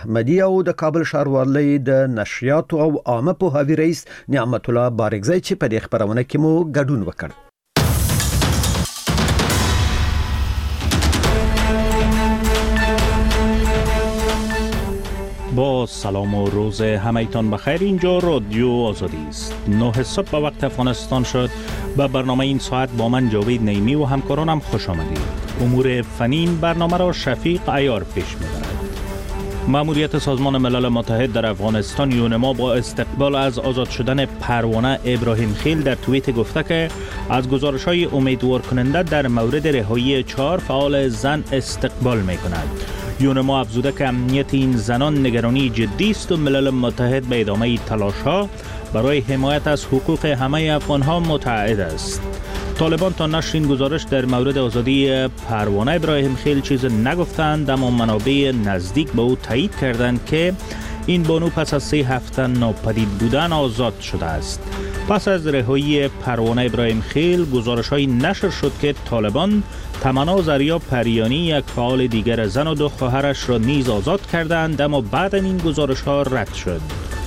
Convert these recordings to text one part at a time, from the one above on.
احمدی او د کابل ښاروالۍ د نشریات او عامه پوهاوي رئیس نعمت الله بارکزی چې په دې خبرونه کې مو ګډون وکړ. با سلام و روز همه‌تان بخیر. اینجا رادیو آزادی است. 9 صبح به وقت افغانستان شد. به برنامه این ساعت با من جاوید نعیمی و همکارانم خوش آمدید. امور فنی این برنامه را شفیق عیار پیش می‌برد. مأموریت سازمان ملل متحد در افغانستان یونما با استقبال از آزاد شدن پروانه ابراهیم خیل در توییت گفته که از گزارش‌های امیدوار کننده در مورد رهایی 4 فعال زن استقبال می‌کند. یونما افزوده که امنیت این زنان نگرانی جدی است و ملل متحد به ادامه تلاش‌ها برای حمایت از حقوق همه افغان‌ها متعهد است. طالبان تا نشر این گزارش در مورد آزادی پروانه ابراهیم خیل چیز نگفتند، اما منابع نزدیک به او تایید کردند که این بانو پس از 3 هفته ناپدید بودن آزاد شده است. پس از رهایی پروانه ابراهیم خیل گزارش‌های نشر شد که طالبان تمنا زریا پریانی یک فعال دیگر زن و 2 خواهرش را نیز آزاد کردند، اما بعد این گزارش‌ها رد شد.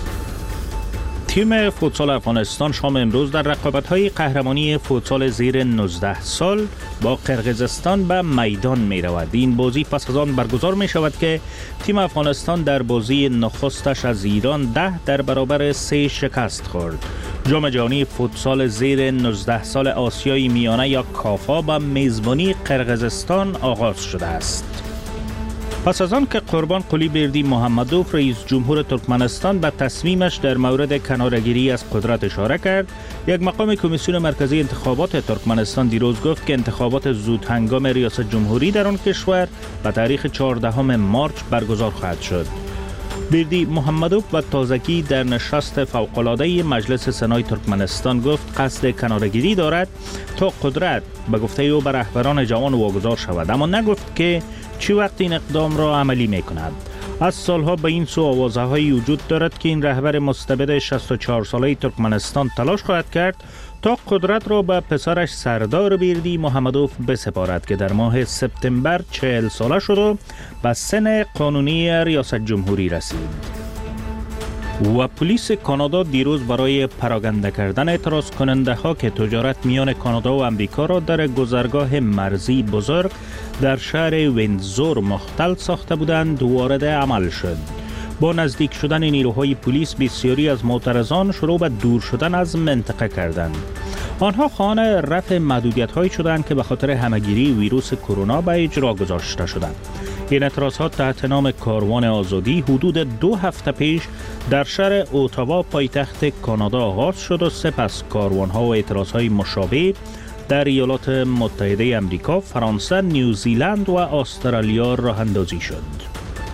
تیم فوتسال افغانستان شام امروز در رقابت‌های قهرمانی فوتسال زیر 19 سال با قرقیزستان به میدان می‌رود. این بازی پس از آن برگزار می‌شود که تیم افغانستان در بازی نخستش از ایران 10 در برابر 3 شکست خورد. جام جهانی فوتسال زیر 19 سال آسیای میانه یا کافا با میزبانی قرقیزستان آغاز شده است. پس از آن که قربان قلی بردی محمدوف رئیس جمهور ترکمنستان به تصمیمش در مورد کناره‌گیری از قدرت اشاره کرد، یک مقام کمیسیون مرکزی انتخابات ترکمنستان دیروز گفت که انتخابات زود هنگام ریاست جمهوری در آن کشور به تاریخ 14 مارچ برگزار خواهد شد. بردی محمدوف و تازگی در نشست فوق‌العاده مجلس سنای ترکمنستان گفت قصد کناره‌گیری دارد تا قدرت به گفته او به رهبران جوان واگذار شود، اما نگفت که چی وقت این اقدام را عملی می کند. از سالها به این سو آوازه‌هایی وجود دارد که این رهبر مستبد 64 ساله ترکمنستان تلاش خواهد کرد تا قدرت را به پسرش سردار بردی محمدوف بسپارد که در ماه سپتامبر 40 ساله شد و به سن قانونی ریاست جمهوری رسید. و پلیس کانادا دیروز برای پراگنده کردن اعتراض کننده ها که تجارت میان کانادا و امریکا را در گذرگاه مرزی بزرگ در شهر ویندزور مختل ساخته بودند وارد عمل شد. با نزدیک شدن نیروهای پلیس بسیاری از معترضان شروع به دور شدن از منطقه کردند. آنها خواهان رفع محدودیت‌هایی شدند که به خاطر همه‌گیری ویروس کرونا به اجرا گذاشته شدند. این اعتراضات تحت نام کاروان آزادی حدود 2 هفته پیش در شهر اوتاوا پایتخت کانادا آغاز شد و سپس کاروان‌ها و اعتراض‌های مشابه در ایالات متحده آمریکا، فرانسه، نیوزیلند و استرالیا راه اندازی شد.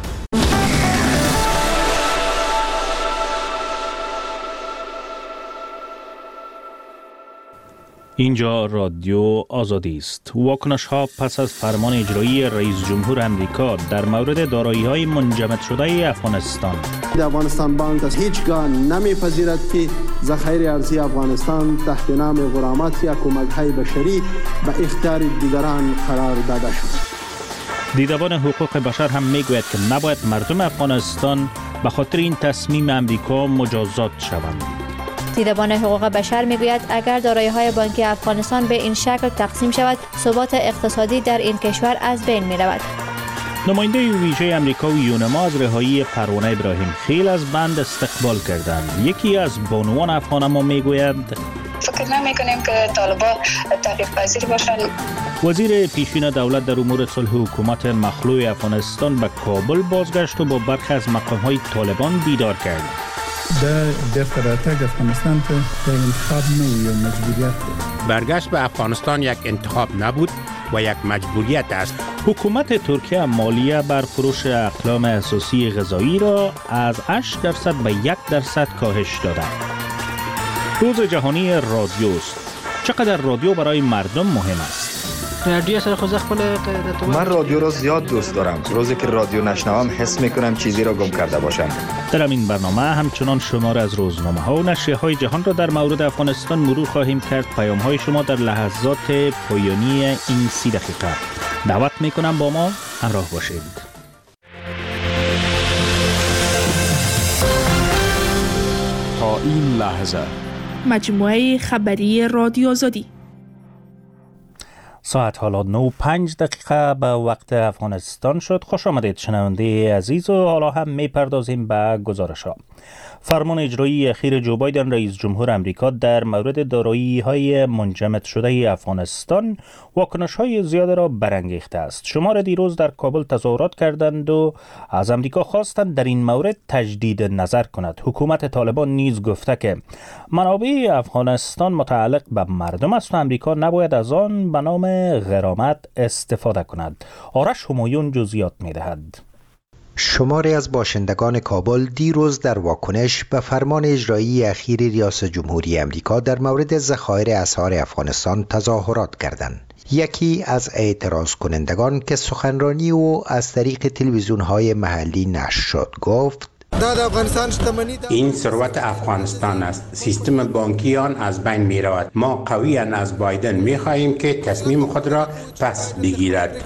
اینجا رادیو آزادی است. واکنش ها پس از فرمان اجرایی رئیس جمهور امریکا در مورد دارایی های منجمد شده افغانستان. افغانستان بانک از هیچگاه نمیپذیرد که ذخایر ارزی افغانستان تحت نام غرامت یا کمک های بشری به اختیار دیگران قرار داده شد. دیدبان حقوق بشر هم میگوید که نباید مردم افغانستان به خاطر این تصمیم امریکا مجازات شوند. دیدبان حقوق بشر میگوید اگر دارایی‌های بانکی افغانستان به این شکل تقسیم شود، ثبات اقتصادی در این کشور از بین می‌رود. نماینده ویژه امریکا و یونما از رهایی پروانه ابراهیم خیل از بند استقبال کردند. یکی از بانوان افغان ما میگوید فکر نمی‌کنیم که طالبان تغییر پذیر باشند. وزیر پیشین دولت در امور صلح حکومت مخلوع افغانستان به کابل بازگشت و با برخی از مقام‌های طالبان دیدار کرد. در راتګ افغانستان ته د انتخاب نه یو مجبوریت دی. برگشت به افغانستان یک انتخاب نبود و یک مجبوریت است. حکومت ترکیه مالیه بر فروش اقلام اساسی غذایی را از 8% به 1% کاهش داده. روز جهانی رادیو است. چقدر رادیو برای مردم مهم است؟ رادیو سره خو خپل من رادیو را زیاد دوست دارم. روزی که رادیو نشنوم حس میکنم چیزی را گم کرده باشم. در این برنامه همچنان شمار از روزنامه ها و نشریه های جهان را در مورد افغانستان مرور خواهیم کرد. پیام های شما در لحظات پایانی این 30 دقیقه. دعوت میکنم با ما همراه باشید. این لحظه مجموعه خبری رادیو آزادی. ساعت حالا 9:05 به وقت افغانستان شد. خوش آمدید شنونده عزیز، و حالا هم میپردازیم به گزارش‌ها. فرمان اجرایی اخیر جو بایدن رئیس جمهور امریکا در مورد دارایی‌های منجمد شده افغانستان واکنش‌های زیاد را برانگیخته است. شمار دیروز در کابل تظاهرات کردند و از امریکا خواستند در این مورد تجدید نظر کند. حکومت طالبان نیز گفته که منابع افغانستان متعلق به مردم است و امریکا نباید از آن به نام غرامت استفاده کند. آرش همایون جزئیات می‌دهد. شماری از باشندگان کابل دیروز در واکنش به فرمان اجرایی اخیر ریاست جمهوری امریکا در مورد ذخایر اسعار افغانستان تظاهرات کردند. یکی از اعتراض کنندگان که سخنرانی او از طریق تلویزیون‌های محلی نشر شد گفت: این ثروت افغانستان است. سیستم بانکی آن از بین می رود. ما قویاً از بایدن می خواهیم که تصمیم خود را پس بگیرد.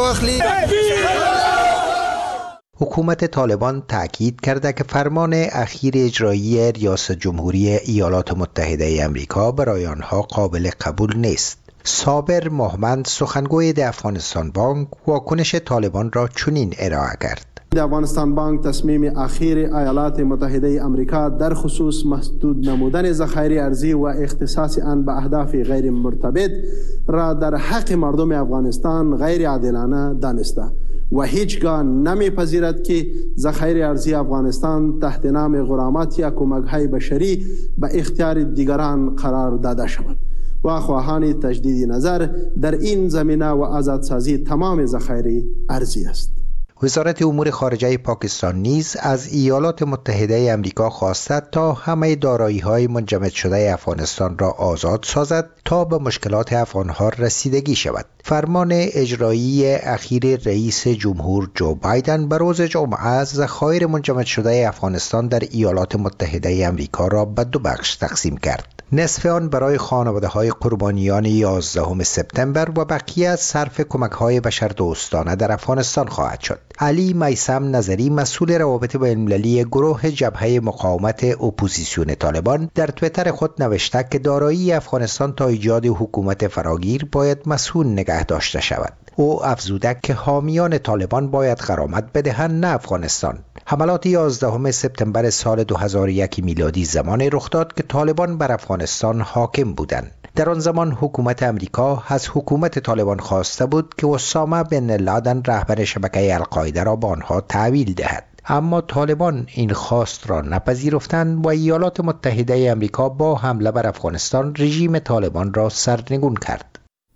حکومت طالبان تأکید کرده که فرمان اخیر اجرایی ریاست جمهوری ایالات متحده امریکا برای آنها قابل قبول نیست. صابر محمد، سخنگوی د افغانستان بانک، واکنش طالبان را چنین ارائه کرد: افغانستان بانک تصمیم اخیر ایالات متحده آمریکا در خصوص محدود نمودن ذخایر ارزی و اختصاص آن به اهداف غیر مرتبط را در حق مردم افغانستان غیر عادلانه دانسته و هیچگاه نمیپذیرد که ذخایر ارزی افغانستان تحت نام غرامت یا کمک‌های بشری به اختیار دیگران قرار داده شود و خواهان تجدید نظر در این زمینه و آزادسازی تمام ذخایر ارزی است. وزارت امور خارجه پاکستان نیز از ایالات متحده امریکا خواسته تا همه دارایی‌های منجمد شده افغانستان را آزاد سازد تا به مشکلات افغان‌ها رسیدگی شود. فرمان اجرایی اخیر رئیس جمهور جو بایدن به روز جمعه ذخایر منجمد شده افغانستان در ایالات متحده امریکا را به دو بخش تقسیم کرد. نصف آن برای خانواده‌های قربانیان 11 سپتامبر و بقیه صرف کمک‌های بشردوستانه در افغانستان خواهد شد. علی میثم نظری، مسئول روابط بین‌المللی گروه جبهه مقاومت اپوزیسیون طالبان، در توییتر خود نوشته که دارایی افغانستان تا ایجاد حکومت فراگیر باید مسئول نگه داشته شود. او افزوده که حامیان طالبان باید غرامت بدهند، نه افغانستان. حملات 11 سپتامبر سال 2001 میلادی زمانی رخ داد که طالبان بر افغانستان حاکم بودند. در آن زمان حکومت امریکا از حکومت طالبان خواسته بود که اسامه بن لادن رهبر شبکه القاعده را به آنها تحویل دهد، اما طالبان این خواست را نپذیرفتند و ایالات متحده امریکا با حمله بر افغانستان رژیم طالبان را سرنگون کرد.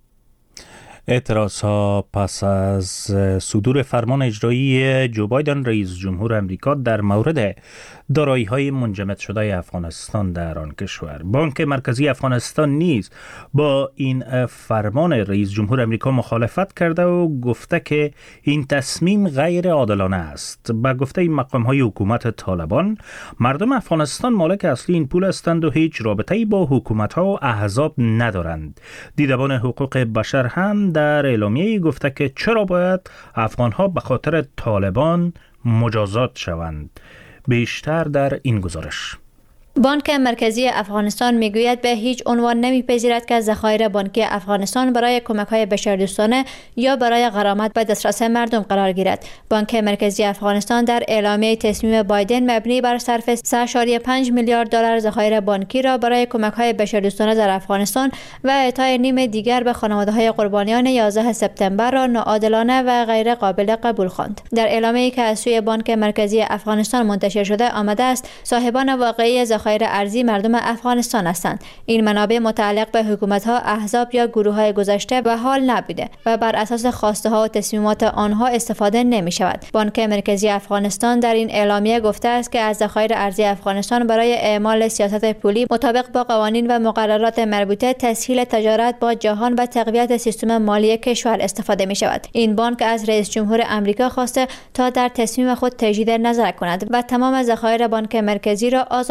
اعتراضها پس از صدور فرمان اجرایی جو بایدن رئیس جمهور امریکا در مورد دارایی‌های منجمد شده افغانستان در آن کشور. بانک مرکزی افغانستان نیز با این فرمان رئیس جمهور امریکا مخالفت کرده و گفته که این تصمیم غیر عادلانه است. با گفته مقام‌های حکومت طالبان، مردم افغانستان مالک اصلی این پول هستند و هیچ رابطه‌ای با حکومت‌ها و احزاب ندارند. دیدبان حقوق بشر هم در اعلامیه گفته که چرا باید افغان‌ها به خاطر طالبان مجازات شوند. بیشتر در این گزارش. بانک مرکزی افغانستان میگوید به هیچ عنوان نمیپذیرد که ذخایر بانکی افغانستان برای کمک‌های بشردوستانه یا برای غرامت به دسترس مردم قرار گیرد. بانک مرکزی افغانستان در اعلامیه تصمیم بایدن مبنی بر صرف 3.5 میلیارد دلار ذخایر بانکی را برای کمک‌های بشردوستانه در افغانستان و اعطای نیم دیگر به خانواده‌های قربانیان 11 سپتامبر را ناعادلانه و غیر قابل قبول خواند. در اعلامیه‌ای که از سوی بانک مرکزی افغانستان منتشر شده آمده است صاحبان واقعی ذخایر ارزی مردم افغانستان هستند. این منابع متعلق به حکومت‌ها، احزاب یا گروه‌های گذشته و حال نبوده و بر اساس خواسته‌ها و تصمیمات آنها استفاده نمی‌شود. بانک مرکزی افغانستان در این اعلامیه گفته است که از ذخایر ارزی افغانستان برای اعمال سیاست پولی مطابق با قوانین و مقررات مربوطه، تسهیل تجارت با جهان و تقویت سیستم مالی کشور استفاده می‌شود. این بانک از رئیس جمهور آمریکا خواسته تا در تصمیم خود تجدید نظر کند و تمام ذخایر بانک مرکزی را آزاد سازد.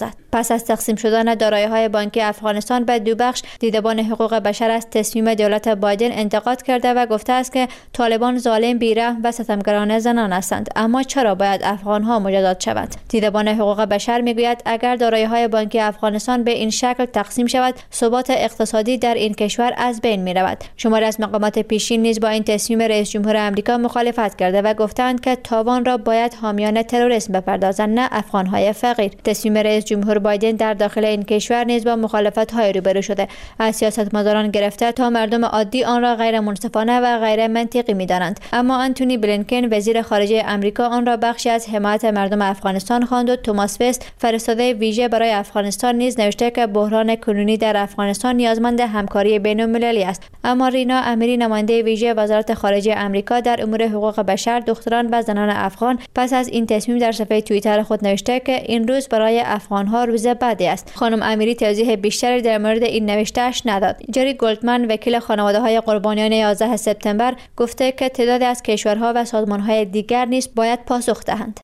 است. پس از تقسیم شدن دارایی‌های بانکی افغانستان به دو بخش، دیدبان حقوق بشر از تصمیم دولت بایدن انتقاد کرده و گفته است که طالبان ظالم، بی‌رحم و ستمگرانه زنان هستند. اما چرا باید افغان‌ها مجازات شوند؟ دیدبان حقوق بشر میگوید اگر دارایی‌های بانکی افغانستان به این شکل تقسیم شود، ثبات اقتصادی در این کشور از بین می‌رود. شماری از مقامات پیشین نیز با این تصمیم رئیس جمهور آمریکا مخالفت کرده و گفتند که تاوان را باید حامیان تروریسم بپردازند، نه افغان‌های فقیر. تصمیم رئیس جمهور بایدن در داخل این کشور نیز با مخالفت‌های روبرو شده. از سیاستمداران گرفته تا مردم عادی آن را غیر منصفانه و غیر منطقی می‌دانند. اما آنتونی بلینکن وزیر خارجه آمریکا آن را بخشی از حمایت مردم افغانستان خواند و توماس وست فرستاده ویژه برای افغانستان نیز نوشته که بحران کنونی در افغانستان نیازمند همکاری بین‌المللی است. اما رینا امیری نماینده ویژه وزارت خارجه آمریکا در امور حقوق بشر، دختران و زنان افغان پس از این تصمیم در صفحه توییتر خود نوشته که این روز برای افغان‌ها روز بدی است. خانم امیری توضیح بیشتری در مورد این نوشته‌اش نداد. جری گولدمن وکیل خانواده‌های قربانیان 11 سپتامبر گفته که تعدادی از کشورها و سازمان‌های دیگر نیز باید پاسخ دهند.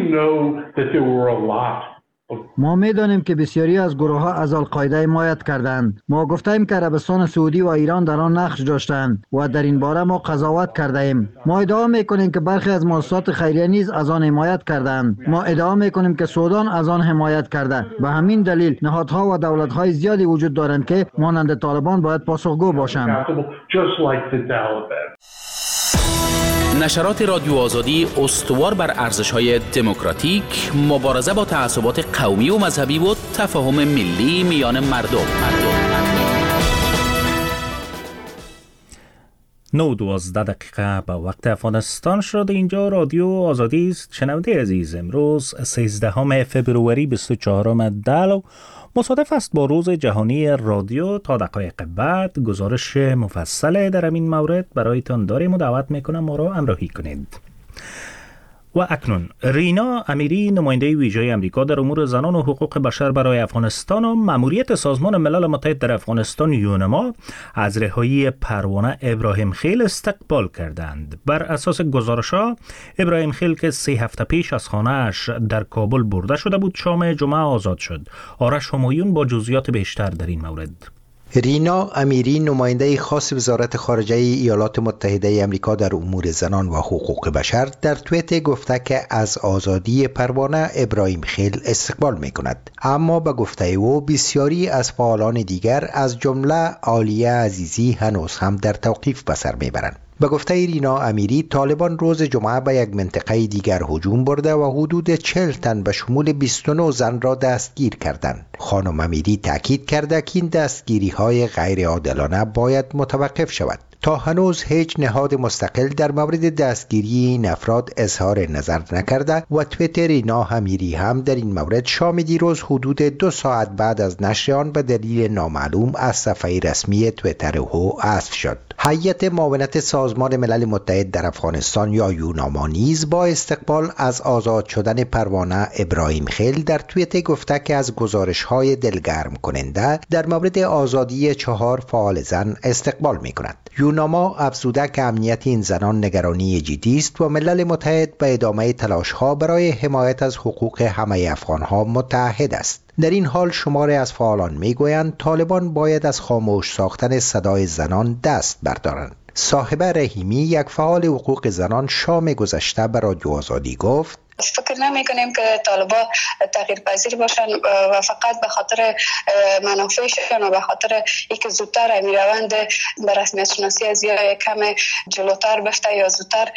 ما می‌دانیم که بسیاری از گروه‌ها از القاعده حمایت کردند. ما گفتیم که عربستان سعودی و ایران در آن نقش داشتند و در این باره ما قضاوت کرده ایم. ما ادعا می‌کنیم که برخی از مؤسسات خیریه نیز از آن حمایت کردند. ما ادعا می‌کنیم که سودان از آن حمایت کرده. به همین دلیل نهادها و دولت‌های زیادی وجود دارند که مانند طالبان باید پاسخگو باشند. نشرات رادیو آزادی استوار بر ارزش‌های دموکراتیک، مبارزه با تعصبات قومی و مذهبی و تفاهم ملی میان مردم. 9:12 دقیقه به وقت افغانستان شد. اینجا رادیو آزادی است. شنونده عزیز، امروز 13 فبروری 24 دلو مصادف است با روز جهانی رادیو. تا دقایق بعد گزارش مفصل در این مورد برایتان داریم و دعوت میکنم ما را همراهی کنید. و اکنون رینا امیری نماینده ویژه آمریکا در امور زنان و حقوق بشر برای افغانستان و مأموریت سازمان ملل متحد در افغانستان یونما از رهایی پروانه ابراهیم خیل استقبال کردند. بر اساس گزارش‌ها ابراهیم خیل که 3 هفته پیش از خانه‌اش در کابل برده شده بود شام جمعه آزاد شد. آرش همایون با جزئیات بیشتر در این مورد. رینا امیری نماینده خاص وزارت خارجه ایالات متحده آمریکا در امور زنان و حقوق بشر در توییت گفته که از آزادی پروانه ابراهیم خیل استقبال می کند. اما به گفته او بسیاری از فعالان دیگر از جمله عالیه عزیزی هنوز هم در توقیف به سر می برند. به گفته رینا امیری طالبان روز جمعه به یک منطقه دیگر هجوم برده و حدود 40 تن به شمول 29 زن را دستگیر کردند. خانم امیری تاکید کرده که این دستگیری های غیر عادلانه باید متوقف شود. تا هنوز هیچ نهاد مستقل در مورد دستگیری این افراد اظهار نظر نکرده و توییت رینا امیری هم در این مورد شام دیروز حدود 2 ساعت بعد از نشر آن به دلیل نامعلوم از صفحه رسمی توییتر او حذف شد. هیئت معاونت سازمان ملل متحد در افغانستان یا یوناما نیز با استقبال از آزاد شدن پروانه ابراهیم خیل در توییت گفته که از گزارش‌های دلگرم کننده در مورد آزادی 4 فعال زن استقبال می‌کند. یوناما افزوده که امنیت این زنان نگرانی جدی است و ملل متحد به ادامه تلاش‌ها برای حمایت از حقوق همه افغان‌ها متعهد است. در این حال شماری از فعالان میگویند طالبان باید از خاموش ساختن صدای زنان دست بردارند. صاحبه رحیمی یک فعال حقوق زنان شام گذشته به رادیو آزادی گفت فکر نمی کنیم که طالبان تغییر پذیر باشن و فقط به خاطر منافعشان و به خاطر اینکه زودتر میروند به رسمیت شناسی از یا کم جلوتر بفته یا زودتر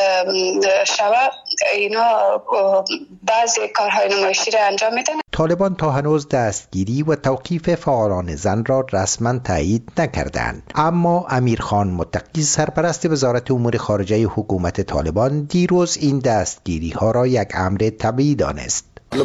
شود اینا بعضی کارهای نمایشی را انجام میدن. طالبان تا هنوز دستگیری و توقیف فعالان زن را رسما تایید نکردند، اما امیرخان متقی سرپرست وزارت امور خارجه حکومت طالبان دیروز این دستگیری ها را یک امر طبیعی دانست.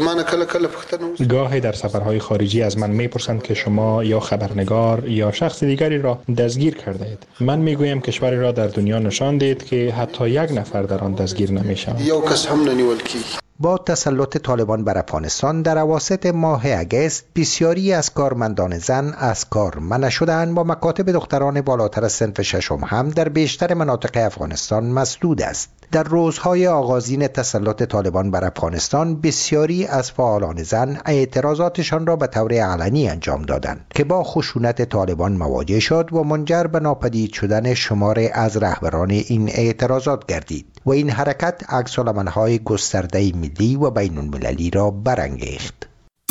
گاهی در سفرهای خارجی از من میپرسند که شما یا خبرنگار یا شخص دیگری را دستگیر کرده اید. من میگویم کشوری را در دنیا نشان دید که حتی یک نفر در آن دستگیر نمیشود. با تسلط طالبان بر افغانستان در اواسط ماه اگست بسیاری از کارمندان زن از کار منع شدند و مکاتب دختران بالاتر از صنف ششم هم در بیشتر مناطق افغانستان مسدود است. در روزهای آغازین تسلط طالبان بر افغانستان بسیاری از فعالان زن اعتراضاتشان را به طور علنی انجام دادند که با خشونت طالبان مواجه شد و منجر به ناپدید شدن شماری از رهبران این اعتراضات گردید و این حرکت عکس‌العمل‌های گسترده ملی و بین المللی را برانگیخت.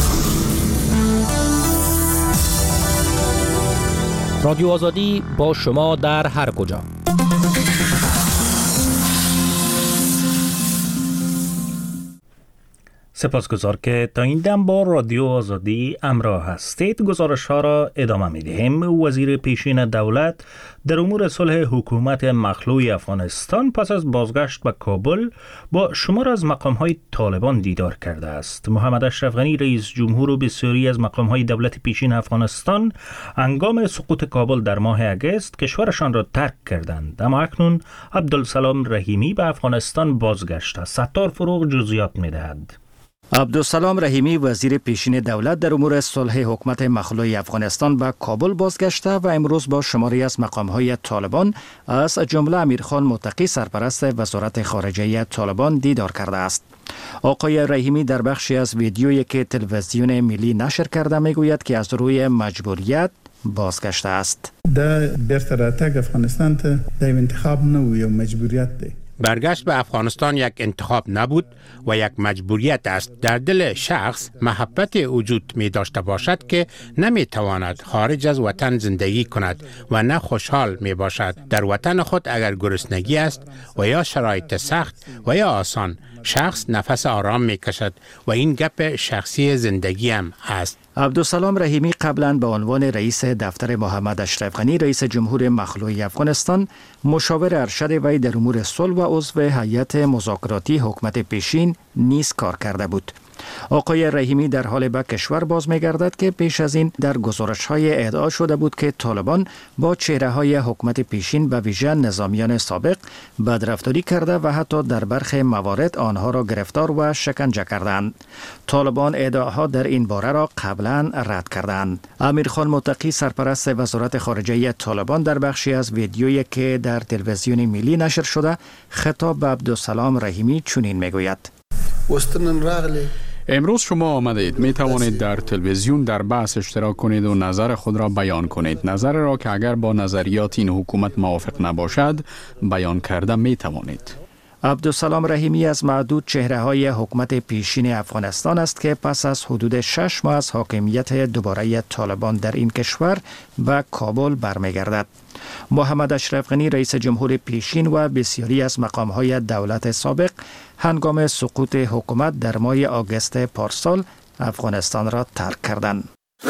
رادیو آزادی با شما در هر کجا. سپاسگزار که تا این دم با رادیو آزادی همراه هستید. گزارش ها را ادامه می دهیم. وزیر پیشین دولت در امور صلح حکومت مخلوع افغانستان پس از بازگشت به کابل با شمار از مقام های طالبان دیدار کرده است. محمد اشرف غنی رئیس جمهور و بسیاری از مقام های دولت پیشین افغانستان هنگام سقوط کابل در ماه اگست کشورشان را ترک کردند، اما اکنون عبدالسلام رحیمی به افغانستان بازگشت است. ستار فروغ جزئیات می دهد. عبدالسلام رحیمی وزیر پیشین دولت در امور صلح حکومت مخلوع افغانستان به کابل بازگشته و امروز با شماری از مقام‌های طالبان از جمله امیرخان متقی سرپرست وزارت خارجه طالبان دیدار کرده است. آقای رحیمی در بخشی از ویدیویی که تلویزیون ملی نشر کرده میگوید که از روی مجبوریت بازگشته است. در بیرته راتګ افغانستان ته د انتخاب نه و یو مجبوریت دی. برگشت به افغانستان یک انتخاب نبود و یک مجبوریت است. در دل شخص محبت وجود می داشته باشد که نمی تواند خارج از وطن زندگی کند و نه خوشحال می باشد. در وطن خود اگر گرسنگی است و یا شرایط سخت و یا آسان، شخص نفس آرام می کشد و این گپ شخصی زندگی هم است. عبدالسلام رحیمی قبلا به عنوان رئیس دفتر محمد اشرف غنی رئیس جمهور مخلوع افغانستان مشاور ارشد وی در امور صلح و عضو هیئت مذاکراتی حکومت پیشین نیز کار کرده بود. آقای رحیمی در حال به کشور باز می‌گردد که پیش از این در گزارش‌های ادعا شده بود که طالبان با چهره‌های حکومت پیشین به ویژه نظامیان سابق بدرفتاری کرده و حتی در برخی موارد آنها را گرفتار و شکنجه کردند. طالبان ادعاها در این باره را قبلا رد کردند. امیرخان متقی سرپرست وزارت خارجه طالبان در بخشی از ویدیویی که در تلویزیون ملی نشر شده خطاب به عبدالسلام رحیمی چنین میگوید: امروز شما آمدید، می توانید در تلویزیون در بحث اشتراک کنید و نظر خود را بیان کنید. نظر را که اگر با نظریات این حکومت موافق نباشد بیان کرده می توانید. عبدالسلام رحیمی از معدود چهره‌های حکومت پیشین افغانستان است که پس از حدود 6 ماه از حاکمیت دوباره طالبان در این کشور به کابل برمیگردد. محمد اشرف غنی رئیس جمهور پیشین و بسیاری از مقام‌های دولت سابق هنگام سقوط حکومت در ماه آگوست پارسال افغانستان را ترک کردند.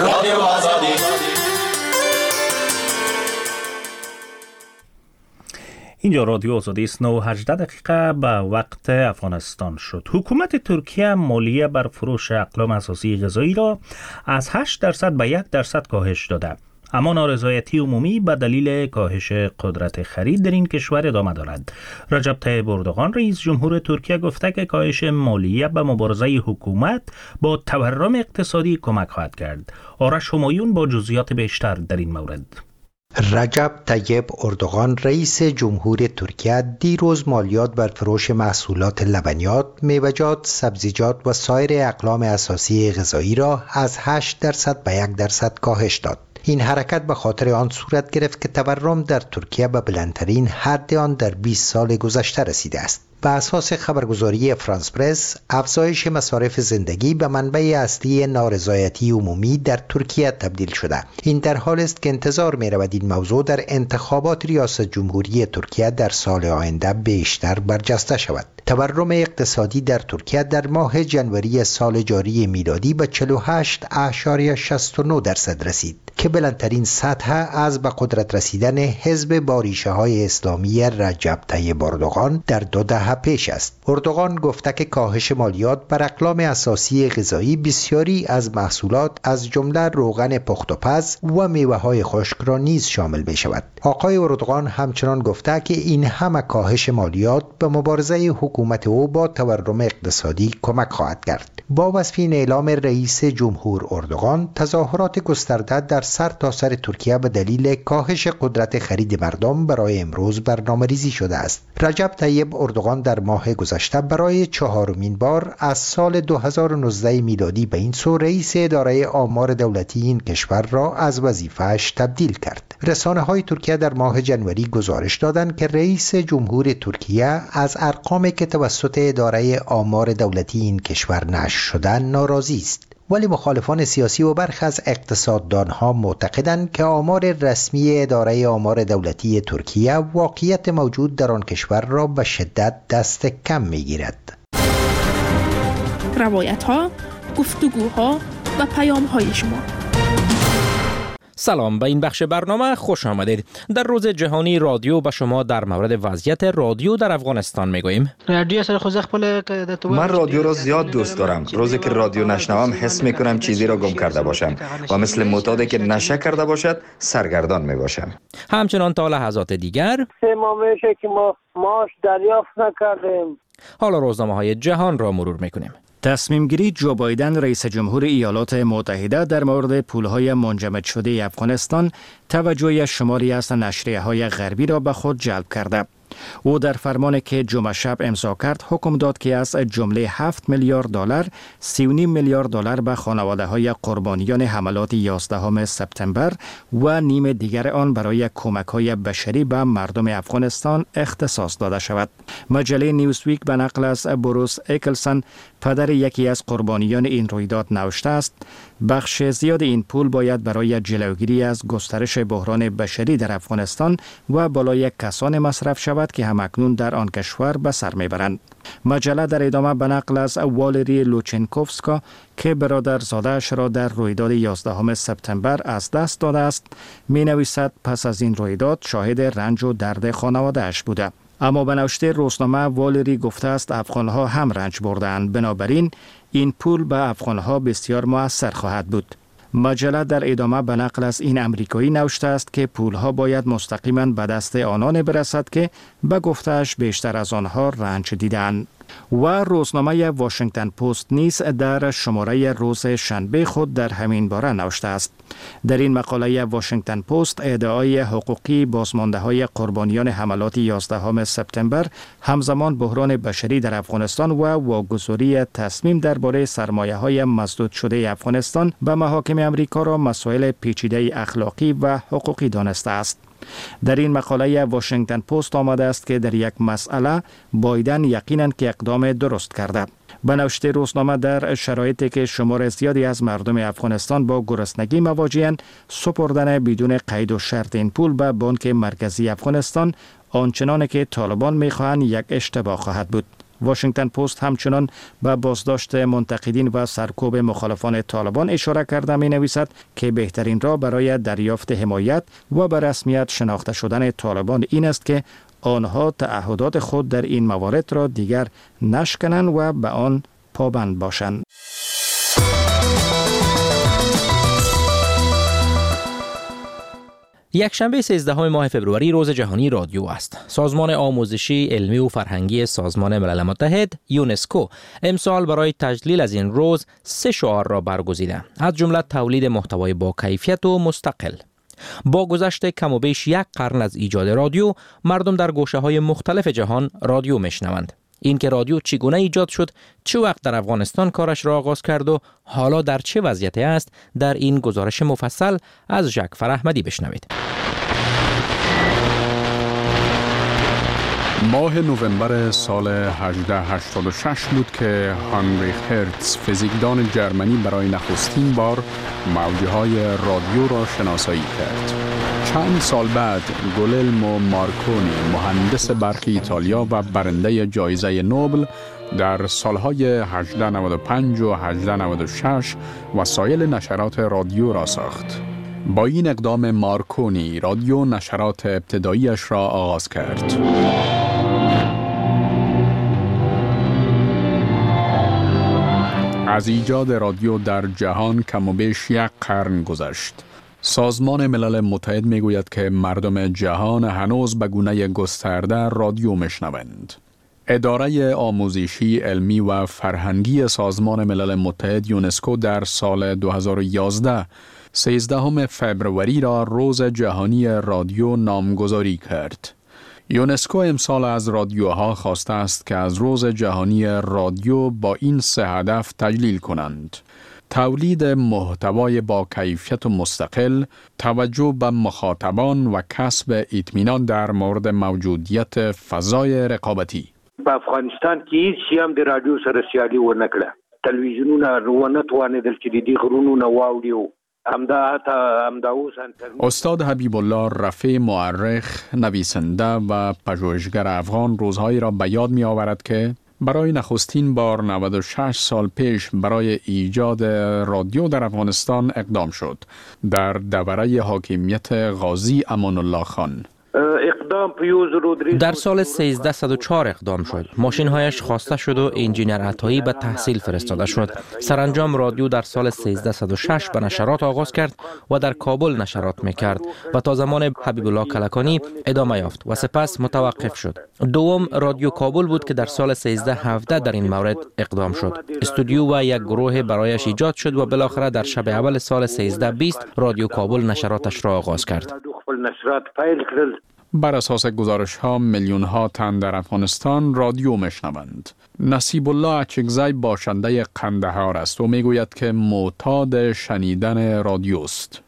اینجا رادیو آزادی است. 9:18 دقیقه به وقت افغانستان شد. حکومت ترکیه مالیه بر فروش اقلام اساسی غذایی را از 8% به 1% کاهش داده. اما نارضایتی عمومی به دلیل کاهش قدرت خرید در این کشور ادامه دارد. رجب طیب اردوغان رئیس جمهور ترکیه گفته که کاهش مالیه به مبارزه حکومت با تورم اقتصادی کمک خواهد کرد. آرش همایون با جزئیات بیشتر در این مورد. رجب طیب اردوغان رئیس جمهور ترکیه دیروز مالیات بر فروش محصولات لبنیات، میوه‌جات، سبزیجات و سایر اقلام اساسی غذایی را از 8% به 1% کاهش داد. این حرکت به خاطر آن صورت گرفت که تورم در ترکیه به بلندترین حد آن در 20 سال گذشته رسیده است. بر اساس خبرگزاری فرانس پرس، افزایش مصارف زندگی به منبع اصلی نارضایتی عمومی در ترکیه تبدیل شده. این در حال است که انتظار می رود این موضوع در انتخابات ریاست جمهوری ترکیه در سال آینده بیشتر برجسته شود. تورم اقتصادی در ترکیه در ماه جنوری سال جاری میلادی به 48.69% رسید که بلندترین سطح از به قدرت رسیدن حزب با ریشه‌های اسلامی رجب طیب اردوغان در 2 دهه پیش است. اردوغان گفته که کاهش مالیات بر اقلام اساسی غذایی بسیاری از محصولات از جمله روغن پخت و پز و میوه‌های خشک را نیز شامل می شود. آقای اردوغان همچنان گفته که این همه کاهش مالیات به مبارزه حکومت او با تورم اقتصادی کمک خواهد کرد. با وصف این اعلام رئیس جمهور اردوغان، تظاهرات گسترده در سرتاسر ترکیه به دلیل کاهش قدرت خرید مردم برای امروز برنامه‌ریزی شده است. رجب طیب اردوغان در ماه گذشته برای 4مین بار از سال 2019 میلادی به این سو رئیس اداره آمار دولتی این کشور را از وظیفه‌اش تبدیل کرد. رسانه‌های ترکیه در ماه جنوری گزارش دادند که رئیس جمهور ترکیه از ارقامی که توسط اداره آمار دولتی این کشور نشر شدن ناراضی است. ولی مخالفان سیاسی و برخی از اقتصاددانها معتقدند که آمار رسمی اداره آمار دولتی ترکیه واقعیت موجود در آن کشور را به شدت دست کم می‌گیرد. روایت‌ها، گفتگوها و پیام‌های شما. سلام، به این بخش برنامه خوش آمدید. در روز جهانی رادیو به شما در مورد وضعیت رادیو در افغانستان میگوییم. من رادیو را زیاد دوست دارم. روزی که رادیو نشنوم حس میکنم چیزی را گم کرده باشم و مثل معتادی که نشه کرده باشد سرگردان میباشم. همچنان تا لحظات دیگر 3 ماه میشه که ما معاش دریافت نکردیم. حالا روزنامه‌های جهان را مرور میکنیم. تصمیم گیری جو بایدن رئیس جمهور ایالات متحده در مورد پولهای منجمد شده افغانستان توجه شماری از نشریه‌های غربی را به خود جلب کرده. او در فرمانی که جمعه شب امضا کرد حکم داد که از جمله 7 میلیارد دلار 3.5 میلیارد دلار به خانواده‌های قربانیان حملات 11 سپتامبر و نیم دیگر آن برای کمک‌های بشری به مردم افغانستان اختصاص داده شود. مجله نیوزویک به نقل از بروس اکلسن، پدر یکی از قربانیان این رویداد، نوشته است: بخش زیاد این پول باید برای جلوگیری از گسترش بحران بشری در افغانستان و بالای کسان مصرف شود که همکنون در آن کشور به سر میبرند. مجله در ادامه به نقل از والری لوچنکوفسکا که برادرزاده‌اش را در رویداد 11 سپتامبر از دست داده است، می نویسد پس از این رویداد شاهد رنج و درد خانواده‌اش بوده. اما به نوشته روزنامه والری گفته است افغانها هم رنج بردند، بنابراین این پول به افغانها بسیار مؤثر خواهد بود. مجله در ادامه به نقل از این امریکایی نوشته است که پولها باید مستقیما به دست آنان برسد که به گفته‌اش بیشتر از آنها رنج دیدند. و روزنامه واشنگتن پست نیز در شماره روز شنبه خود در همین باره نوشته است. در این مقاله واشنگتن پست ادعای حقوقی بازمانده‌های قربانیان حملات 11 سپتامبر، همزمان بحران بشری در افغانستان و واگذاری تصمیم درباره سرمایه‌های مسدود شده افغانستان به محاکم امریکا را مسائل پیچیده اخلاقی و حقوقی دانسته است. در این مقاله واشنگتن پست آمده است که در یک مسئله بایدن یقیناً که اقدام درست کرده. به نوشته روزنامه در شرایطی که شمار زیادی از مردم افغانستان با گرسنگی مواجه‌اند، سپردن بدون قید و شرط این پول به بانک مرکزی افغانستان آنچنان که طالبان می‌خواهند یک اشتباه خواهد بود. واشنگتن پست همچنان به بازداشت منتقدین و سرکوب مخالفان طالبان اشاره کرده می نویسد که بهترین راه برای دریافت حمایت و به رسمیت شناخته شدن طالبان این است که آنها تعهدات خود در این موارد را دیگر نشکنند و به آن پابند باشند. یکشنبه 13 ماه فوریه روز جهانی رادیو است. سازمان آموزشی، علمی و فرهنگی سازمان ملل متحد یونسکو امسال برای تجلیل از این روز 3 شعار را برگزیده، از جمله تولید محتوای با کیفیت و مستقل. با گذشت کم و بیش 1 قرن از ایجاد رادیو، مردم در گوشه‌های مختلف جهان رادیو میشنوند. این که رادیو چگونه ایجاد شد، چه وقت در افغانستان کارش را آغاز کرد و حالا در چه وضعیتی است، در این گزارش مفصل از ژک فرحمدی بشنوید. ماه نوامبر سال 1886 بود که هانری هرتز، فیزیکدان جرمنی، برای نخستین بار موجهای رادیو را شناسایی کرد. چند سال بعد گوللمو مارکونی، مهندس برق ایتالیا و برنده جایزه نوبل، در سالهای 1895 و 1896 وسایل نشرات رادیو را ساخت. با این اقدام مارکونی رادیو نشرات ابتداییش را آغاز کرد. از ایجاد رادیو در جهان کم و بیش 1 قرن گذشت. سازمان ملل متحد میگوید که مردم جهان هنوز به گونه گسترده رادیو میشنوند. اداره آموزشی، علمی و فرهنگی سازمان ملل متحد یونسکو در سال 2011 13 فبروری را روز جهانی رادیو نامگذاری کرد. یونسکو امسال از رادیوها خواسته است که از روز جهانی رادیو با این 3 هدف تجلیل کنند: تولید محتوای با کیفیت و مستقل، توجه به مخاطبان و کسب اطمینان در مورد موجودیت فضای رقابتی. په افغانستان کې هیڅ هم د رادیو سره سیالي ونکړه. تلویزیونونه ونه توانېدل چې د دې غرونو واوړي. استاد حبیب الله رفیع، مورخ، نویسنده و پژوهشگر افغان، روزهایی را به یاد می آورد که برای نخستین بار 96 سال پیش برای ایجاد رادیو در افغانستان اقدام شد در دوره حاکمیت غازی امان الله خان. در سال 1304 اقدام شد. ماشین‌هایش خواسته شد و انجینیر عطایی به تحصیل فرستاده شد. سرانجام رادیو در سال 1306 به نشرات آغاز کرد و در کابل نشرات می‌کرد و تا زمان حبیب الله کلکانی ادامه یافت و سپس متوقف شد. دوم رادیو کابل بود که در سال 1317 در این مورد اقدام شد. استودیو و یک گروه برایش ایجاد شد و بالاخره در شب اول سال 1320 رادیو کابل نشراتش را آغاز کرد. بر اساس گزارش ها میلیون ها تن در افغانستان رادیو میشنوند. نصیب الله اچکزی باشنده قندهار است و میگوید که معتاد شنیدن رادیوست.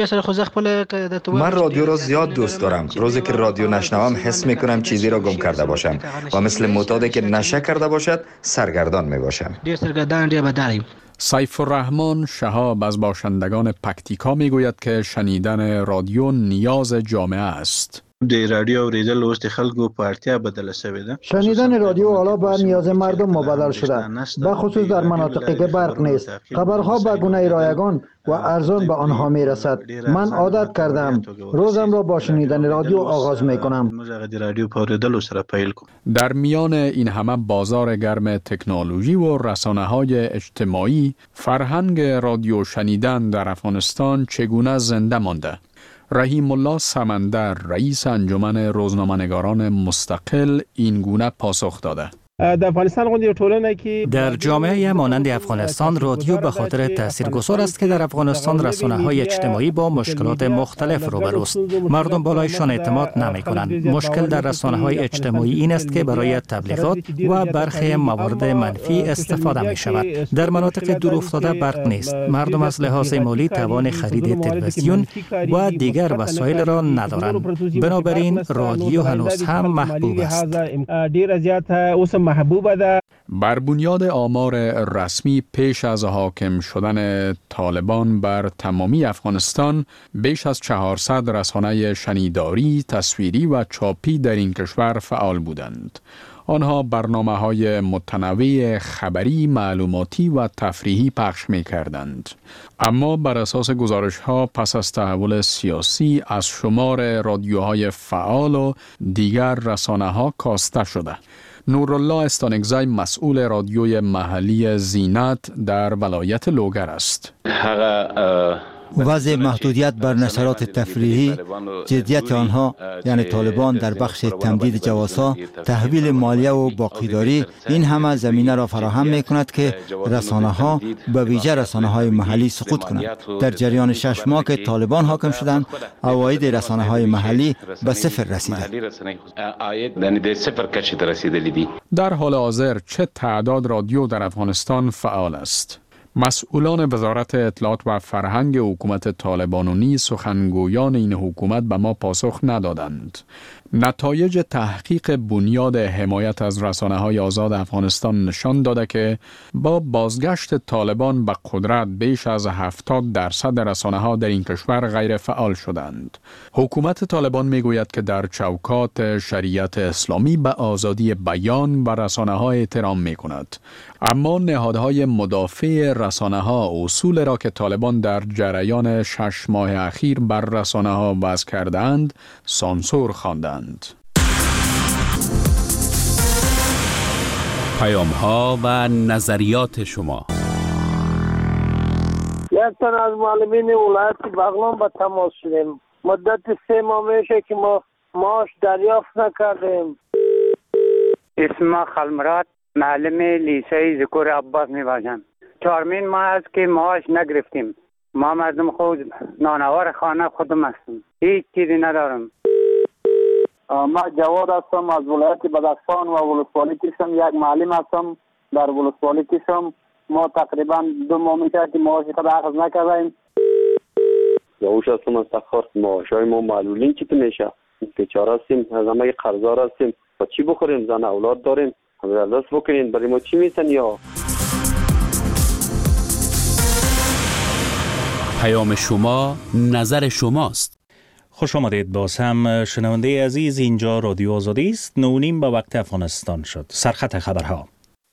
من رادیو را زیاد دوست دارم. روزی که رادیو نشنوم حس میکنم چیزی را گم کرده باشم و مثل معتادی که نشه کرده باشد سرگردان میباشم. سیف الرحمن شهاب از باشندگان پکتیکا میگوید که شنیدن رادیو نیاز جامعه است. د رادیو اوریدل اوس د خلکو په اړتیا بدل شوی ده. شنیدن رادیو حالا به نیاز مردم مبادل شده، به خصوص در مناطقی که برق نیست. خبرها به گونه رایگان و ارزان به آنها می رسد. من عادت کردم روزم را با شنیدن رادیو آغاز می کنم. در میان این همه بازار گرم تکنولوژی و رسانه های اجتماعی، فرهنگ رادیو شنیدن در افغانستان چگونه زنده مانده؟ رحیم الله سمندر، رئیس انجمن روزنامه‌نگاران مستقل، این گونه پاسخ داده: در جامعه مانند افغانستان رادیو به خاطر تاثیرگذار است که در افغانستان رسانه‌های اجتماعی با مشکلات مختلف روبروست. مردم بالایشان اعتماد نمی‌کنند. مشکل در رسانه‌های اجتماعی این است که برای تبلیغات و برخی موارد منفی استفاده می‌شود. در مناطق دورافتاده برق نیست. مردم از لحاظ مالی توان خرید تلویزیون و دیگر وسایل را ندارند. بنابراین رادیو هنوز هم محبوب است. بر بنیاد آمار رسمی پیش از حاکم شدن طالبان بر تمامی افغانستان، بیش از 400 رسانه شنیداری، تصویری و چاپی در این کشور فعال بودند. آنها برنامه‌های متنوع خبری، معلوماتی و تفریحی پخش می‌کردند. اما بر اساس گزارش‌ها پس از تحول سیاسی از شمار رادیوهای فعال و دیگر رسانه‌ها کاسته شده. نورالله استانکزی مسئول رادیوی محلی زینت در ولایت لوگر است. وضع محدودیت بر نشرات تفریحی، جدیت آنها یعنی طالبان در بخش تمدید جوازها، تحویل مالیه و باقیداری، این همه زمینه را فراهم می کند که رسانه ها به ویژه رسانه های محلی سقوط کنند. در جریان 6 ماه که طالبان حاکم شدند، عواید رسانه های محلی به صفر رسیده. در حال حاضر چه تعداد رادیو در افغانستان فعال است؟ مسئولان وزارت اطلاعات و فرهنگ حکومت طالبان و نیز سخنگویان این حکومت به ما پاسخ ندادند. نتایج تحقیق بنیاد حمایت از رسانه‌های آزاد افغانستان نشان داده که با بازگشت طالبان به قدرت بیش از 70% رسانه‌ها در این کشور غیر فعال شدند. حکومت طالبان میگوید که در چوکات شریعت اسلامی به آزادی بیان و رسانه‌ها احترام می‌کند. اما نهادهای مدافع رسانه‌ها اصول را که طالبان در جریان 6 ماه اخیر بر رسانه‌ها وضع کردند، سانسور خواندند. پیام‌ها و نظریات شما. یک تن از معلمین ولایت بغلان با تماس شدیم. مدت 3 ماه میشه که ما معاش دریافت نکردیم. اسم خلمرات، معلم لیسه ذکر عباس میباشم. 4 ماه است که معاش نگرفتیم. ما مردم خود نانوار خانه خودم هستم. هیچ چیزی ندارم. ما جواد هستم از ولایت بدخشان و ولسوالی کشم. یک معلم هستم در ولسوالی کشم. ما تقریبا 2 ماه میشه که معاش خود اخذ نکردیم. یوش هستم از تخار. معاشای ما معلولین چی میشه؟ بیچاره هستیم، از همه قرضدار هستیم. با چی بخوریم؟ زن اولاد داریم. همه دست بکنین برای ما چی میتن یا؟ پیام شما، نظر شماست. خوش آمدید. باز هم شنونده عزیز، اینجا رادیو آزادی است. 9:30 به وقت افغانستان شد. سرخط خبرها.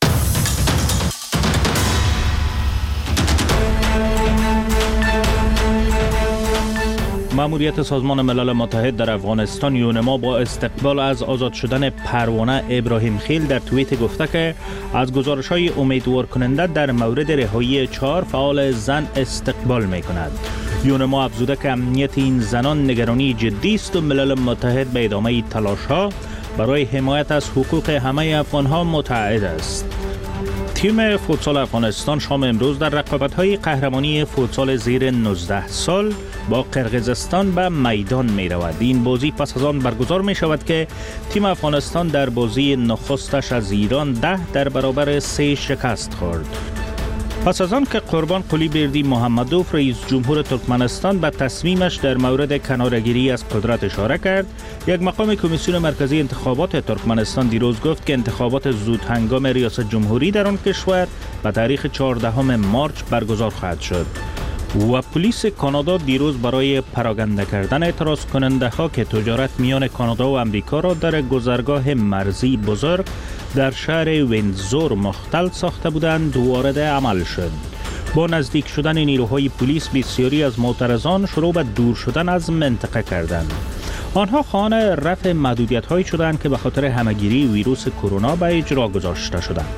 مأموریت سازمان ملل متحد در افغانستان یونما با استقبال از آزاد شدن پروانه ابراهیم خیل در توییت گفته که از گزارش‌های امیدوار کننده در مورد رهایی 4 فعال زن استقبال می‌کند. یونما افزوده که امنیت این زنان نگرانی جدی است و ملل متحد به ادامه تلاش‌ها برای حمایت از حقوق همه افغان‌ها متعهد است. تیم فوتسال افغانستان شام امروز در رقابت‌های قهرمانی فوتسال زیر 19 سال با قرقیزستان به میدان می رود. این بازی پس از آن برگزار می شود که تیم افغانستان در بازی نخستش از ایران 10 در برابر 3 شکست خورد. پس از آن که قربان قلی بردی محمدوف رئیس جمهور ترکمنستان به تصمیمش در مورد کناره‌گیری از قدرت اشاره کرد، یک مقام کمیسیون مرکزی انتخابات ترکمنستان دیروز گفت که انتخابات زود هنگام ریاست جمهوری در آن کشور به تاریخ 14 مارچ برگزار خواهد شد. و پلیس کانادا دیروز برای پراگنده کردن اعتراض کننده ها که تجارت میان کانادا و امریکا را در گذرگاه مرزی بزرگ در شهر ویندزور مختل ساخته بودند وارد عمل شد. با نزدیک شدن نیروهای پلیس بسیاری از معترضان شروع به دور شدن از منطقه کردند. آنها خواهان رفع محدودیت‌هایی شدند که به خاطر همه‌گیری ویروس کرونا به اجرا گذاشته شدند.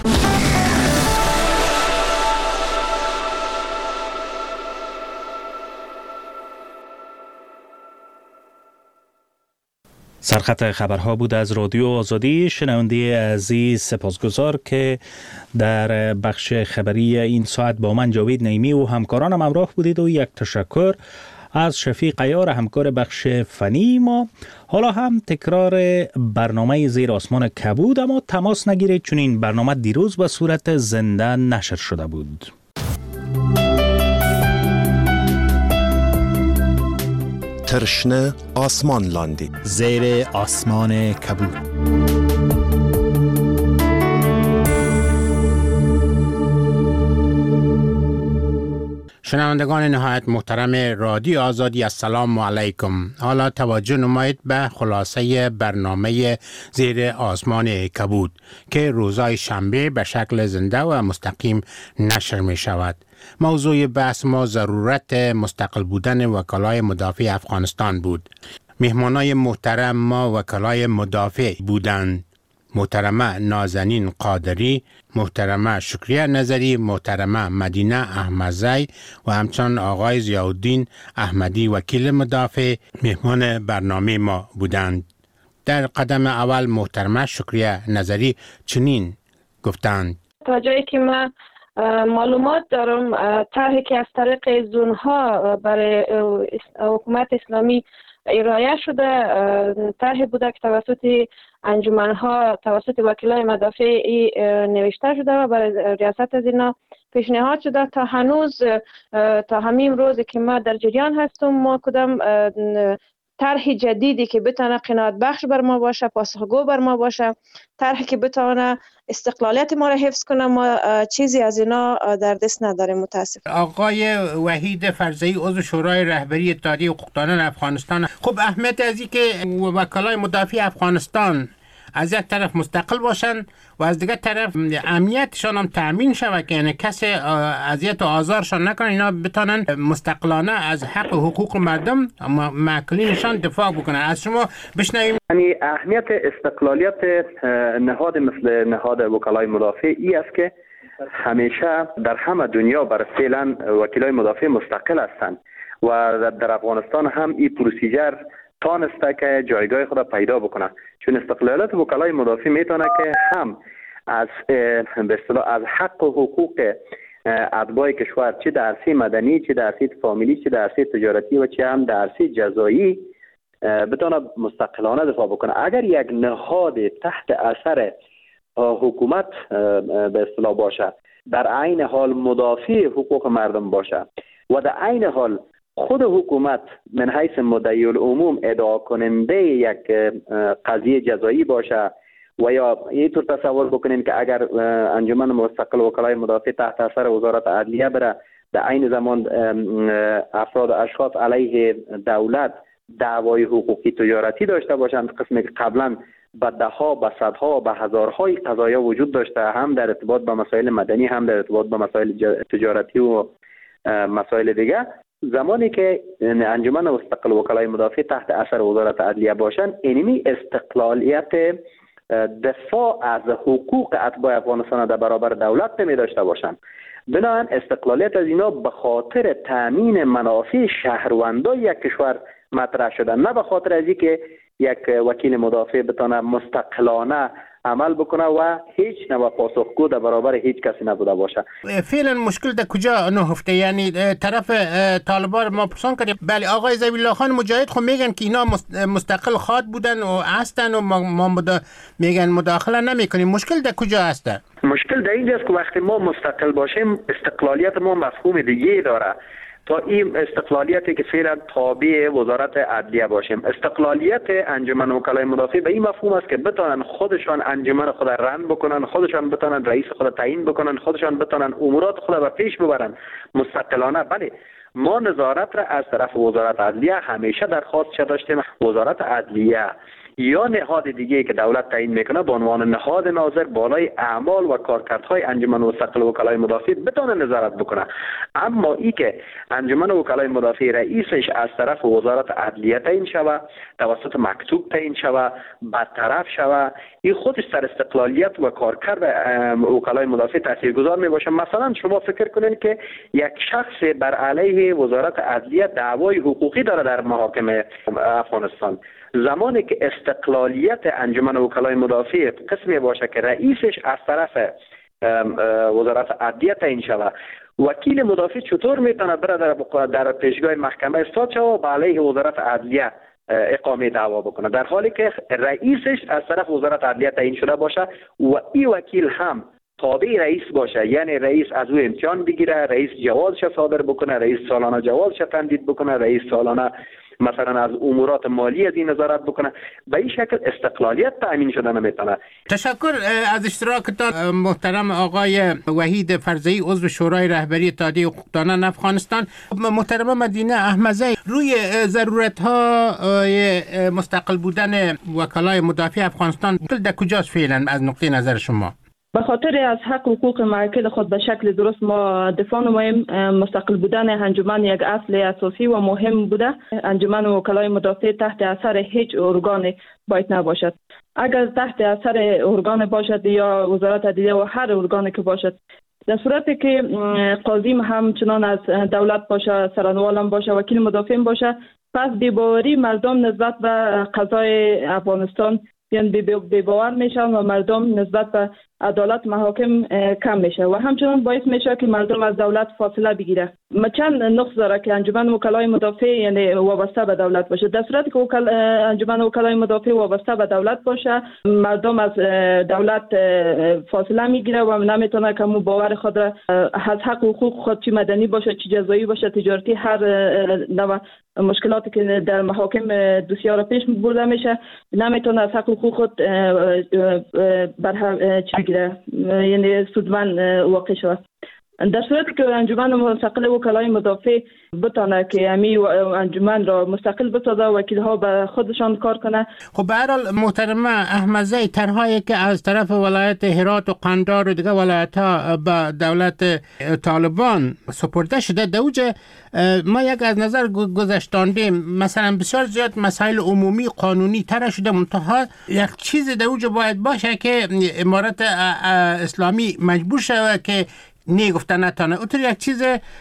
سرخط خبرها بود از رادیو آزادی. شنونده عزیز سپاسگزار که در بخش خبری این ساعت با من جاوید نعیمی و همکارانم همراه بودید و یک تشکر از شفیق عیار همکار بخش فنی ما. حالا هم تکرار برنامه زیر آسمان کبود، اما تماس نگیرید چون این برنامه دیروز به صورت زنده نشر شده بود. ترشنه آسمان لاندی زیر آسمان کبود. شنوندگان نهایت محترم رادیو آزادی، السلام علیکم. حالا توجه نمایید به خلاصه برنامه زیر آسمان کبود که روزهای شنبه به شکل زنده و مستقیم نشر می شود. موضوع بحث ما ضرورت مستقل بودن وکلای مدافع افغانستان بود. مهمانای محترم ما وکلای مدافع بودند: محترمه نازنین قادری، محترمه شکریه نظری، محترمه مدینه احمدزی و همچنان آقای ضیاءالدین احمدی وکیل مدافع مهمان برنامه ما بودند. در قدم اول محترمه شکریه نظری چنین گفتند: تا جایی که من معلومات دارم، طرحی که از طریق زونها برای حکومت اسلامی ارائه شده طرحی بوده که توسط انجمنها توسط وکلای مدافع نوشته شده و برای ریاست از اینا پیشنهاد شده. تا هنوز تا همین روز که ما در جریان هستم ما کدام طرح جدیدی که بتونه قناعت بخش بر ما باشه، پاسخگو بر ما باشه، طرحی که بتونه استقلالیت ما را حفظ کنه، ما چیزی از اینا در دست نداریم متاسفانه. آقای وحید فرزئی عضو شورای رهبری اتحادیه حقوقدانان افغانستان، خب اهمیت از این که وکلای مدافع افغانستان از یک طرف مستقل باشن و از دیگر طرف امنیتشان هم تامین شود که یعنی کسی اذیت و آزارشان نکنه، اینا بتونن مستقلانه از حق و حقوق مردم معقولینشان دفاع بکنن. از شما بشنویم. یعنی اهمیت استقلالیت نهاد مثل نهاد وکلای مدافع ای است که همیشه در همه دنیا بر فعلا وکلای مدافع مستقل هستند و در افغانستان هم این پروسیجر تانسته که جایگاه خود پیدا بکنه، چون استقلالیت وکلای مدافع میتونه که هم از به اصطلاح از حق و حقوق اتباع کشور، چه در عرصه مدنی، چه در عرصه فامیلی، چه در عرصه تجارتی و چه هم در عرصه جزایی بتونه مستقلانه دفاع بکنه. اگر یک نهاد تحت اثر حکومت به اصطلاح باشه، در عین حال مدافع حقوق مردم باشه و در عین حال خود حکومت من حیث مدعی العموم ادعا کننده یک قضیه جزایی باشه، و یا اینطور تصور بکنین که اگر انجمن مستقل وکلای مدافع تحت اثر وزارت عدلیه بره، در عین زمان افراد و اشخاص علیه دولت دعوای حقوقی تجارتی داشته باشند، قسمی که قبلا به دهها، به صدها، به هزارهای قضایا وجود داشته، هم در ارتباط با مسائل مدنی، هم در ارتباط با مسائل تجارتی و مسائل دیگه. زمانی که انجمن مستقل وکلای مدافع تحت اثر وزارت عدلیه باشند، اینمی استقلالیت دفاع از حقوق اتباع افغانستان در برابر دولت نمی داشته باشند. بنابراین استقلالیت از اینا به خاطر تامین منافع شهروندان یک کشور مطرح شده، نه به خاطر از اینکه یک وکیل مدافع بتونه مستقلانه عمل بکنه و هیچ نوع پاسخگو در برابر هیچ کسی نبوده باشه. فعلا مشکل در کجا نهفته؟ یعنی طرف طالبان ما پرسان کردیم، بله آقای ذبیح الله خان مجاهد خب میگن که اینا مستقل خواد بودن و هستن و ما میگن مداخله نمیکنیم. مشکل در کجا هسته؟ مشکل در اینجاست که وقتی ما مستقل باشیم استقلالیت ما مفهوم دیگه داره تا این استقلالیتی که فعلا تابع وزارت عدلیه باشیم. استقلالیت انجمن وکلای مدافع به این مفهوم است که بتونن خودشان انجمن خود رن بکنن، خودشان بتونن رئیس خود تعیین بکنن، خودشان بتونن امورات خود به پیش ببرن مستقلانه. بله ما نظارت را از طرف وزارت عدلیه همیشه درخواست داشتیم. وزارت عدلیه یا نهاد دیگه که دولت تعیین میکنه به عنوان نهاد ناظر بالای اعمال و کارکردهای انجمن مستقل وکلای مدافع بتونه نظارت بکنه. اما ای که انجمن وکلای مدافع رئیسش از طرف وزارت عدلیه تعیین شوه، توسط مکتوب تعیین شوه، برطرف شوه، این خودش سر استقلالیت و کارکرد وکلای مدافع تاثیرگذار می باشه. مثلا شما فکر کنید که یک شخص بر علیه وزارت عدلیه دعوای حقوقی داره در محاکم افغانستان، زمانی که استقلالیت انجمن وکلای مدافع قسمی باشه که رئیسش از طرف وزارت عدلیه تعیین شود، وکیل مدافع چطور میتونه بره در پیشگاه محکمه استاد شود و علیه وزارت عدلیه اقامه دعوا بکنه، در حالی که رئیسش از طرف وزارت عدلیه تعیین شده باشه و این وکیل هم تابع رئیس باشه، یعنی رئیس از او امتحان بگیره، رئیس جوازش صادر بکنه، رئیس سالانه جوازش تمدید بکنه، رئیس سالانه مثلا از امورات مالی از این نظارت بکنه. به این شکل استقلالیت تأمین شده نمیتونه. تشکر از اشتراکتان محترم آقای وحید فرزئی عضو شورای رهبری اتحادیه حقوقدانان افغانستان. محترمه مدینه احمدزی، روی ضرورت های مستقل بودن وکلای مدافع افغانستان در کجاست فعلا از نقطه نظر شما؟ به خاطر از حق حقوق موکل خود به شکل درست ما دفاع نماییم. مستقل بودن انجمن یک اصل اساسی و مهم بوده. انجمن وکلای مدافع تحت اثر هیچ ارگان باید نباشد. اگر تحت اثر ارگان باشد یا وزارت عدلیه و هر ارگانی که باشد، در صورتی که قاضی همچنان از دولت باشه، سرانوالم باشه، وکیل مدافع باشه، پس بی‌باوری مردم نسبت به قضای افغانستان یعنی بی‌باور میشن و مردم نسبت به عدالت محاکم کم میشه و همچنان باعث میشه که مردم از دولت فاصله بگیره. چند نقص داره که انجمن وکلای مدافع یعنی وابسته به دولت باشه. در صورتی که انجمن وکلای مدافع وابسته به دولت باشه، مردم از دولت فاصله میگیره و نمیتونه که باور خود را از حق و حقوق خود، چی مدنی باشه چی جزایی باشه تجارتی، هر نوع مشکلاتی که در محاکم دوسیه را پیش برده میشه نمیتونه از حق و حقوق خود بگیره، یعنی سودمند واقع شود. در صورتی که انجمن مستقل وکلای مدافع بتونه که امی انجمن را مستقل بسازه، وکیل‌ها به خودشان کار کنه. خب به هر حال محترمه احمدزی، طرحی که از طرف ولایت هرات و قندهار و دیگه ولایت‌ها به دولت طالبان سپرده شده، دوجه ما یک از نظر گذشتانده مثلا بسیار زیاد مسائل عمومی قانونی طرح شده، منتها یک چیز دوجه باید باشه که امارت اسلامی مجبور شود که گفتن نتانه. اونطور یک چیز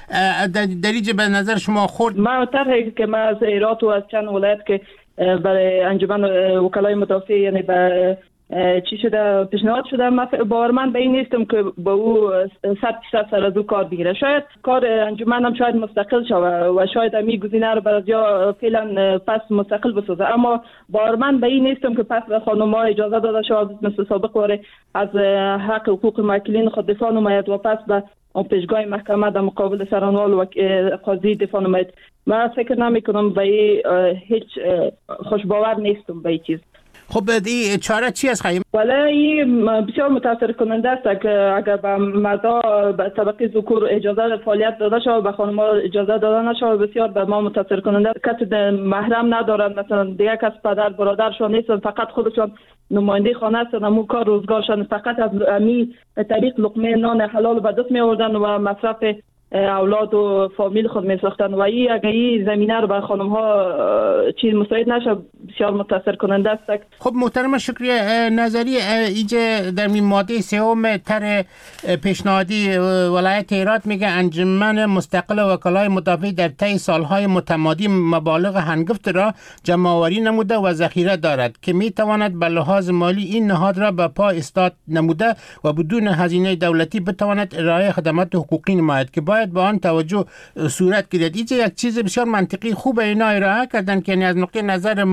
دریجه به نظر شما خورد؟ ما طرحی که ما از هرات و از چند ولایت که برای انجمن وکلای مدافع یعنی به چی شده پیشنهاد شده، باورمند به این نیستم که با او 100% سر از او کار بگیره. شاید کار انجمن هم شاید مستقل شود و شاید امی گزینه رو برای جا فعلا پس مستقل بسازه، اما باورمند به این نیستم که پس به خانم‌ها اجازه داده شود مثل سابق واره از حق حقوق موکلین خود دفاع نماید و پس به پیشگاه محکمه در مقابل سرانوال و قاضی دفاع نماید. من فکر نمی کنم به هیچ خوشباور نیستم به این چیز. خب این چاره چی است خواهیم؟ ولی بسیار متاثر کننده است که اگر به مردا به طبقه ذکور اجازه فعالیت داده شود، به خانم‌ها اجازه داده نشود، بسیار به ما متاثر کننده است. کسی محرم ندارن، مثلا دیگه کس پدر برادرشون نیستن، فقط خودشون نماینده خانه هستن، همون کار روزگارشان فقط از امی طریق لقمه نان حلال به دست می آوردن و مصرف اولاد و فامیل خود می ساختن و اگر این زمینه رو بر خانم ها چیز مساعد نشه بسیار متاثر کننده است. خب محترم شکریه نظری، اینجا در ماده سوم طرح پیشنهادی ولایت هرات میگه انجمن مستقل وکلای مدافع در طی سالهای متمادی مبالغ هنگفت را جمع‌آوری نموده و ذخیره دارد که میتواند به لحاظ مالی این نهاد را به پا ایستاد نموده و بدون هزینه دولتی بتواند ارائه خدمات حقوقی نماید که باید به آن توجه صورت گیرد. اینجا یک چیز بسیار منطقی خوب اینا ارائه کردن که از نقطه نظر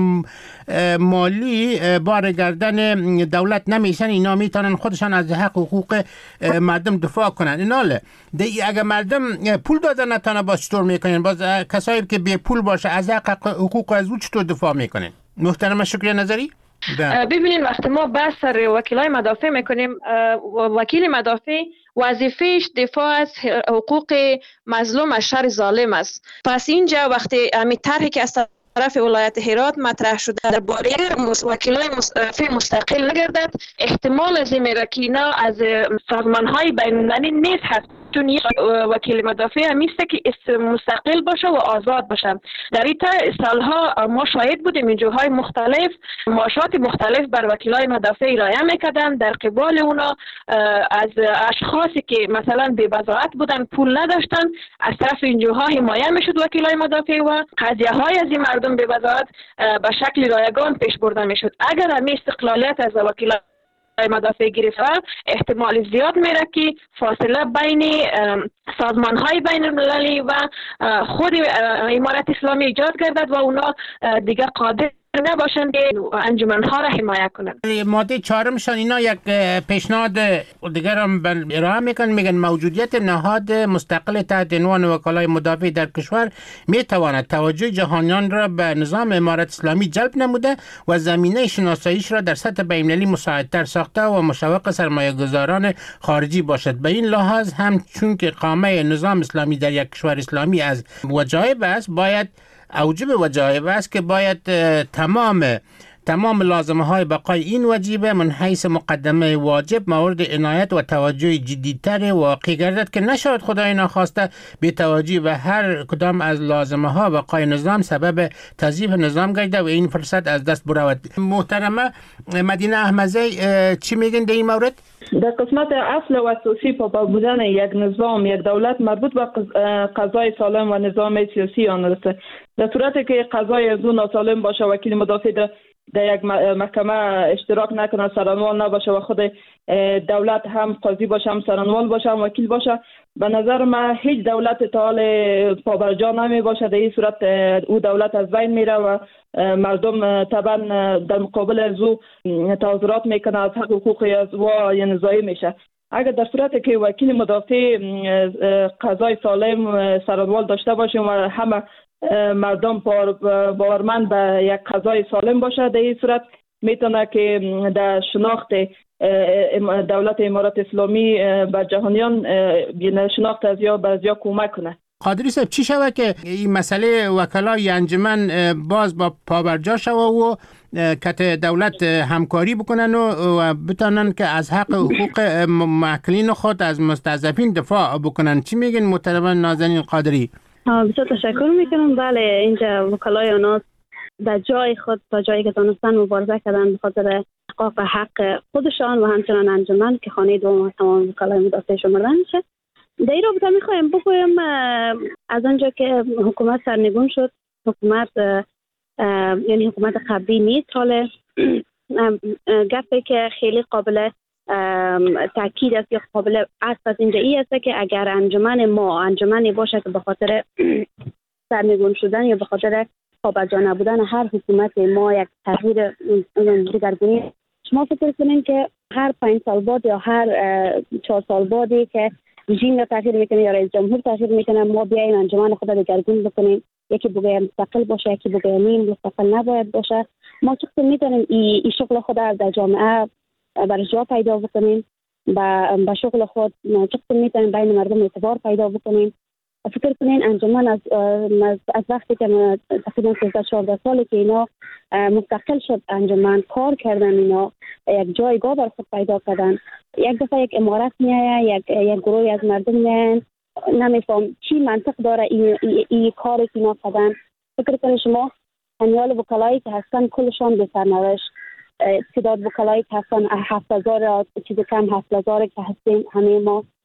مالی بار گردن دولت نمیشن، اینا میتونن خودشان از حق حقوق مردم دفاع کنن. ایناله اگر مردم پول دادن نتانه باز چطور میکنن؟ باز کسایی که بی پول باشه از حق حقوق از او چطور دفاع میکنن؟ محترم شکریه نظری. ببینید وقتی ما بحث سر وکیلای مدافع میکنیم، وکیل مدافع وظیفهش دفاع از حقوق مظلوم از شر ظالم است. پس اینجا وقتی همین طرحی که از طرف ولایت هرات مطرح شده درباره وکیلای مستقل نگردد، احتمال از این میره که اینا از سازمان‌های بین‌المللی نیست هست. چون وکیل مدافع همیست که مستقل باشه و آزاد باشه. در این سالها ما شاهد بودیم این جاهای مختلف معاشات مختلف بر وکیلای مدافع ارائه میکردن، در قبال اونا از اشخاصی که مثلا بی بضاعت بودن پول نداشتن از طرف این جاها حمایه میشد وکیلای مدافع و قضیه های از این مردم بی بضاعت به شکل رایگان پیش برده میشد. اگر همین استقلالیت از وکیلای مدافع گرفته احتمال زیاد میره که فاصله بین سازمان های بین المللی و خود امارت اسلامی ایجاد گردد و اونا دیگه قادر نباشن که انجمن ها را حمایت کنند. ماده 4 شان اینا یک پیشنهاد دیگر هم ارائه میکنن، میگن موجودیت نهاد مستقل تحت عنوان وکلای مدافع در کشور میتواند توجه جهانیان را به نظام امارت اسلامی جلب نموده و زمینه شناساییش را در سطح بین‌المللی مساعدتر ساخته و مشوق سرمایه‌گذاران خارجی باشد. به این لحاظ هم چون که قامه نظام اسلامی در یک کشور اسلامی از وجایب است، باید اوجب وجایب است که باید تمام لازمه های بقای این وجیبه من حیث مقدمه واجب مورد عنایت و توجه جدیدتر واقع گردد که نشاید خدای ناخواسته به توجه به هر کدام از لازمه ها بقای نظام سبب تضعیف نظام گردد و این فرصت از دست برود. محترمه مدینه احمدزی چی میگن در این مورد؟ در قسمت اصل و اساسی پا بودن یک نظام یک دولت مربوط به قضای سالم و نظام سیاسی آن است. در صورتی که قضای از اون ناسالم باشه وکیل مدافع در یک محکمه اشتراک نکنه، سرانوال نباشه و خود دولت هم قاضی باشه، هم سرانوال باشه، هم وکیل باشه. به نظر من هیچ دولت تا حال پابرجا نمی باشه. در این صورت او دولت از بین میره و مردم طبعا در مقابل از او تظاهرات میکنه، از حق حقوق از و یعنی ضایع میشه. اگر در صورتی که وکیل مدافع قضای سالم سرانوال داشته باشه و همه مردم باورمند به یک قضای سالم باشه، در این صورت میتونه که در شناخت دولت امارات اسلامی بر جهانیان شناخت از یا کمک کنه. قادری صاحب، چی شوه که این مسئله وکلای انجمن باز با پابرجا شوه و کت دولت همکاری بکنن و بتانن که از حق حقوق معکلین خود از مستضعفین دفاع بکنن؟ چی میگن محترم نازنین قادری؟ بسیار تشکر میکنم. بله، اینجا وکلای آنها در جای خود تا جایی که دانستن مبارزه کردن به خاطر احقاق حق خودشان و همچنان انجمن که خانه دوم تمام وکلای مدافع شمرده میشه. در این رابطه میخوایم بگویم از آنجا که حکومت سرنگون شد، حکومت یعنی حکومت قبلی نیست، حال گپی که خیلی قابل تاکید است یا قابل است اینجا ای است که اگر انجمن ما انجمنی باشه که به خاطر سرنگون شدن یا به خاطر پابرجا نبودن هر حکومت ما یک تغییر دیگرگونی، شما فکر کنین که هر 5 سال بعد یا هر 4 سال بعدی که رژیم یا تغییر میکنه یا رئیس جمهور تغییر میکنه، ما بیایم انجمن خود رو دگرگون بکنیم، یکی بگه مستقل باشه، یکی بگه نیم مستقل نباید باشه. ما چقدر میتونیم این شغل خود در جامعه برای جا پیدا بکنیم، با شغل خود چقدر میتونیم بین مردم اعتبار پیدا بکنیم. فکر کنین انجمن از وقتی که تقریبا 14 سالی که اینا مستقل شد، انجمن کار کردن، اینا یک جایگاه بر خود پیدا کردن. یک دفعه یک امارت میایه، یک گروهی از مردم میاین، نمیفهم چی منطق داره این کاری که اینا کردن. فکر کنین شما همیال وکلایی که هستن کلشان به سرنوشت، تعداد وکلایی که هستن 7000 چیز کم 7000 که هستیم همه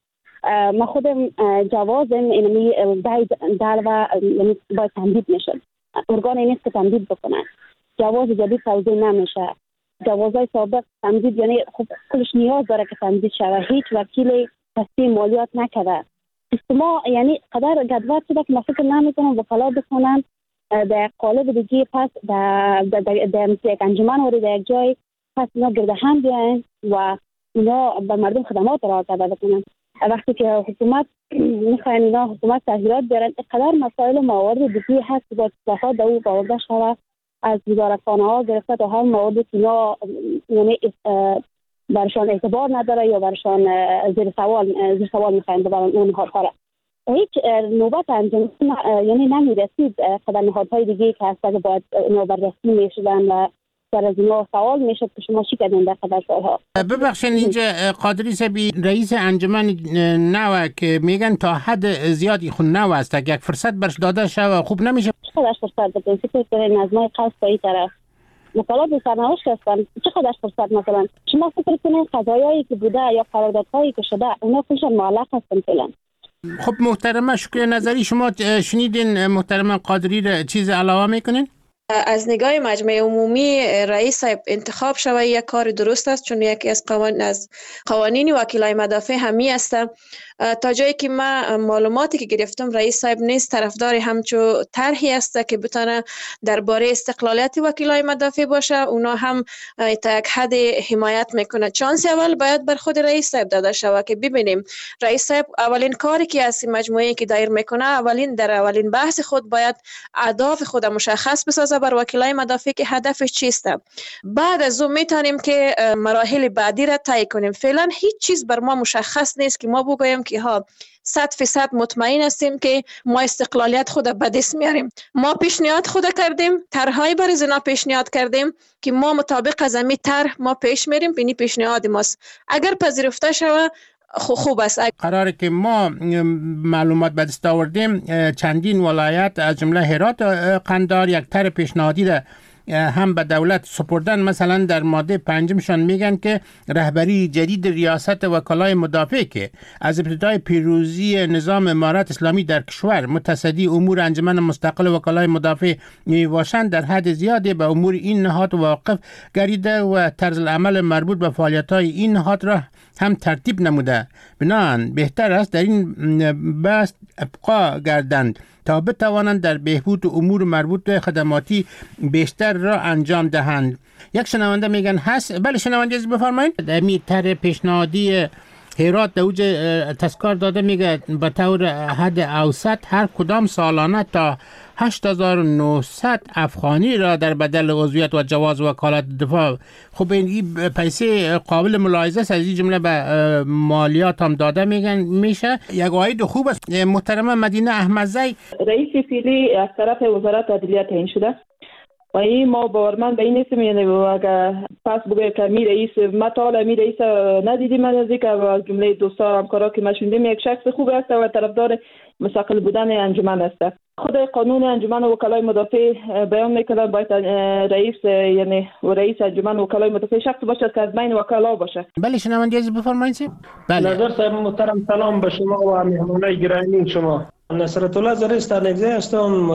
ما خودم جوازم اینمی دل و یعنی باید تمدید میشد. ارگانی نیست که تمدید بکنن. جواز جدید توضیح نمیشه. جوازهای سابق تمدید یعنی خب کلش نیاز داره که تمدید شود. هیچ وکیل تصدیق مالیات نکرده. ما یعنی قدر گدوات شده که ما فکر نمیکنم وکلا بکنن در قالب دیگه، پس در یک انجمن وری در یک جای پس اینا گرده هم بیاین و اینا به مردم خدمات را آورده بکنن. وقتی که حکومت میخواین اینا حکومت تغییرات بیارن، اینقدر مسائل موارد دیگه هست که با اصلاحات در او آورده شود، از وزارتخانه ها گرفته تا هر موردی که اینا یعنی برشان اعتبار نداره یا برشان زیر سوال میخواین ببرن اون کارا. هیچ نوبت انجام یعنی نمیرسید خدمات نهادهای دیگه که هست که باید اینا بررسی میشدن و در از اینا سوال میشد که شما چی کردین در خدمات سالها. ببخشید اینجا قادری صاحب رئیس انجمن نو که میگن تا حد زیادی خون نو است، اگه یک فرصت برش داده شود خوب نمیشه؟ چقدر فرصت بدین؟ فکر کنین از ما قصد این طرف مطالب به سرنوشت هستن، چقدر فرصت مثلا شما فکر کنین قضایایی که بوده یا قراردادهایی که شده اونا کلشون معلق هستن فعلا. خب محترمه شکر نظری شما شنیدین محترمه قادری را چیز علاوه میکنین؟ از نگاه مجمع عمومی رئیس صاحب انتخاب شود یک کار درست است، چون یکی از قوانین وکیلای مدافع همی است. تا جایی که من معلوماتی که گرفتم رئیس صاحب نیست طرفدار همچو طرحی است که بتونه درباره استقلالیت وکیلای مدافع باشه، اونا هم تا یک حد حمایت میکنه. چانس اول باید بر خود رئیس صاحب داده شود که ببینیم رئیس صاحب اولین کاری که از مجموعه که دایر میکنه در اولین بحث خود باید اهداف خود مشخص بسازه بر وکیلای مدافع که هدفش چیست. بعد از اون میتونیم که مراحل بعدی را طی کنیم. فعلا هیچ چیز بر ما مشخص نیست که ما بگویم که ها 100% مطمئن هستیم که ما استقلالیت خود به دست میاریم. ما پیشنهاد خود کردیم، طرحهای برای زنا پیشنهاد کردیم که ما مطابق از همین طرح ما پیش میریم، بینی پیشنهاد ماست. اگر پذیرفته شود خوب است. قراره که ما معلومات به دست آوردیم چندین ولایت از جمله هرات قندار یک طرح پیشنهادی را هم به دولت سپردن. مثلا در ماده 5 میگن که رهبری جدید ریاست وکلای مدافع که از ابتدای پیروزی نظام امارات اسلامی در کشور متصدی امور انجمن مستقل وکلای مدافع میباشند، در حد زیادی به امور این نهاد واقف گردیده و طرز العمل مربوط به فعالیت‌های این نهاد را هم ترتیب نموده. بنابراین بهتر است در این بحث ابقا گردند تا بتوانند در بهبود امور مربوط به خدماتی بیشتر را انجام دهند. یک شنونده میگن هست. بله شنونده بفرمایید. در طرح پیشنهادی هرات در اوج تذکار داده میگه به طور حد اوسط هر کدام سالانه تا 8900 افغانی را در بدل عضویت و جواز وکالت دفاع. خب این پیسه قابل ملاحظه است. از این جمله به مالیات هم داده میشه. یک عاید خوب است. محترمه مدینه احمدزی، رئیس فعلی از طرف وزارت عدلیه تعیین شده و این ما باورمند به این نیستم، یعنی اگر پس بگه که می رئیس ما تا حالا می رئیس ندیدیم از اینکه از جمله دوستا همکارا که ما شنیدیم یک شخص خوب است و طرفدار مستقل بودن انجمن است. خود قانون انجمن وکلای مدافع بیان میکنه باید رئیس یعنی رئیس انجمن وکلای مدافع شخص باشه که از بین وکلا باشه. بله شنونده عزیز بفرمایید. بله نظر صاحب محترم، سلام به شما و مهمانای گرامی شما. نصرت الله زری استانگزی هستم.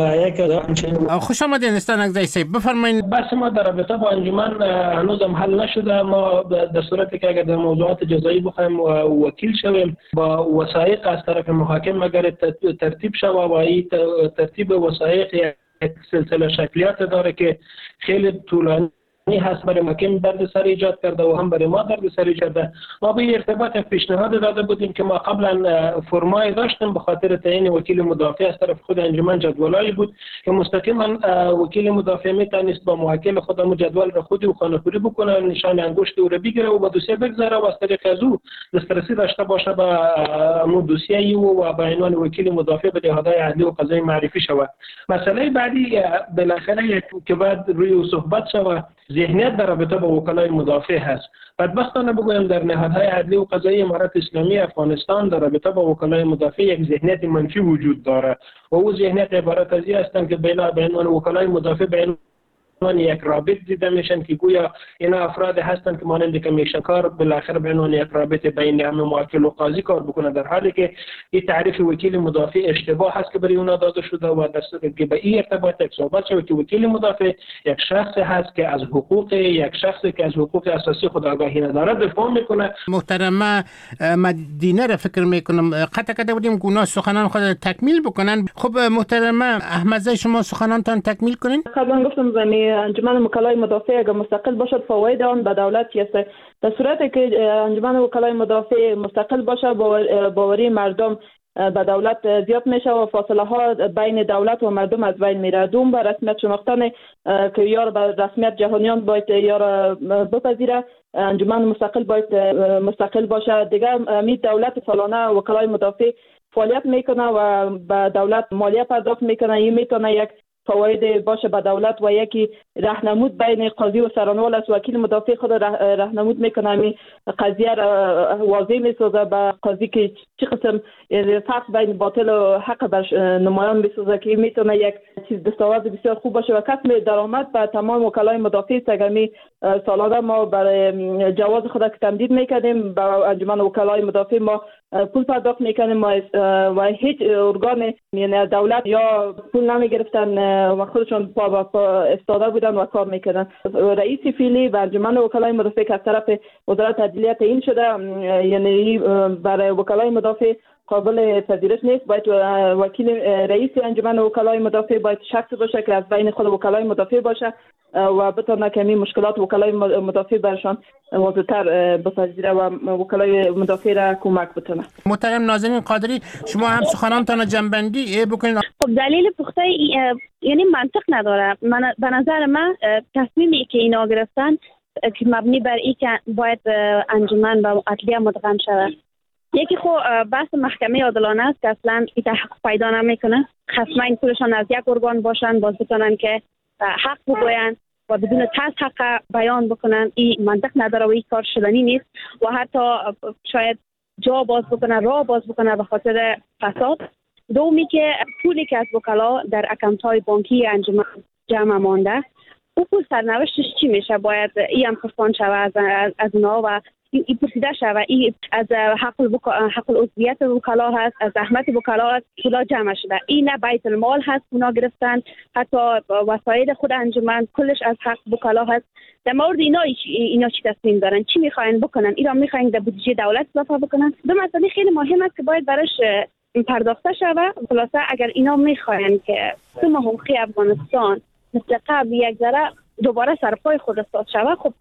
خوش آمدید استانگزی صاحب، بفرمایید. بس ما در رابطه با انجمن هنوزم حل نشده. ما در صورتی که اگر در موضوعات جزایی بخوایم وکیل شویم با وثایق از طرف محاکم اگر ترتیب شود و این ترتیب وثایق یک سلسله شکلیات داره که خیلی طولانی هست، برای محکم درد سر ایجاد کرده و هم برای ما درد سر ایجاد کرده. ما به ارتباط پیشنهاد داده بودیم که ما قبلا فرمای داشتیم به خاطر تعیین وکیل مدافع از طرف خود انجمن جدولایی بود که مستقیما وکیل مدافع میتونست با موکل خودمون جدول را خودی و خانه‌خوری بکنه، نشان انگشت او را بگیره و با دوسیه بگذاره و از طریق از او دسترسی داشته باشه به امور دوسیه و به عنوان وکیل مدافع به نهادهای عدلی و قضایی معرفی شود. مسئله بعدی بالاخره که بعد روی صحبت شود ذهنیت در رابطه با وکلای مدافع هست. بدبختانه بگویم در نهادهای عدلی و قضایی امارات اسلامی افغانستان در رابطه با وکلای مدافع یک ذهنیت منفی وجود داره و او ذهنیت عبارت از این هستند که به عنوان وکلای مدافع به یک رابط دیده میشن که گویا اینا افراد هستند که مانند کمیشن کار بالاخره به عنوان یک رابط بین همه موکل و قاضی کار بکنه، در حالی که این تعریف وکیل مدافع اشتباه هست که برای اونا داده شده و دست که به این ارتباط یک صحبت شده که وکیل مدافع یک شخص هست که از حقوق یک شخصی که از حقوق اساسی خود آگاهی نداره دفاع میکنه. محترمه مدینه را فکر میکنم قطع کرده بودیم گناه سخنان خود تکمیل بکنن. خب محترمه احمدزی شما سخنانتان تکمیل کنین. قبلا گفتم انجمن وکلای مدافع اگر مستقل باشد فواید آن به دولت است. در صورتی که انجمن وکلای مدافع مستقل باشه باوری مردم به دولت زیاد میشه و فاصله ها بین دولت و مردم از بین میره. دوم به رسمیت شناختن که یار به رسمیت جهانیان باید یار بپذیره. انجمن مستقل باید مستقل باشه. دیگه می دولت سالانه وکلای مدافع فعالیت میکنه و به دولت مالیه پرداخت میکنه. این میتونه یک فواید باشه به دولت و یکی راهنمود بین قاضی و سرانوال است. وکیل مدافع خود راهنمود میکنه، می قضیه را واضح میسازه به قاضی که چه قسم فرق بین باطل و حق بر نمایان میسازه که میتونه یک چیز دستاورد بسیار خوب باشه و کسب درآمد به تمام وکلای مدافع است. اگر می سالانه ما برای جواز خود که تمدید میکردیم با انجمن وکلای مدافع ما پول پرداخت میکنیم و هیچ ارگان یعنی دولت یا پول نمیگرفتن و خودشون پا استاده بودن و کار میکردن. رئیس فعلی و انجمن وکلای مدافع که از طرف وزارت عدلیه تعیین شده، یعنی برای وکلای مدافع قابل پذیرش نیست. باید وکیل رئیس انجمن وکلای مدافع باید شخص باشه که از بین خود وکلای مدافع باشه و بتونه کمی مشکلات وکلای مدافع برشان واضح‌تر بپذیره و وکلای مدافع را کمک بتونه. محترم نازنین قادری شما هم سخنانتان جنبندی بکنید. خب دلیل پخته یعنی منطق نداره. به نظر من تصمیمی که اینا گرفتن که مبنی بر این که باید انجمن و عدلیه مدغم شود. یکی خب بحث محکمه عادلانه است که اصلا این تحقق پیدا نمیکنه. خصمین کلشان از یک ارگان باشن باز بتونن که حق بگوین و بدون ترس حق بیان بکنن. این منطق نداره و این کار شدنی نیست و حتی شاید جا باز بکنه راه باز بکنه به خاطر فساد. دومی که پولی که از وکلا در اکانت های بانکی انجمن جمع مانده اون سرنوشتش چی میشه؟ باید این هم خفان شود از اونا و این پرسیده شود. این از حق العضویت وکلا هست، از زحمت وکلا هست، پولا جمع شده. این نه بیت المال هست اونا گرفتن، حتی وسایل خود انجمن کلش از حق وکلا هست. در مورد اینا چی تصمیم دارن؟ چی میخواین بکنن؟ اینا میخواین در بودجه دولت اضافه بکنن؟ دو مسئله خیلی مهم است که باید براش پرداخته شود. خلاصه اگر اینا میخواین که سیستم حقوقی افغانستان مثل قبل یک ذره دوباره سرپای خود استاد شود، خب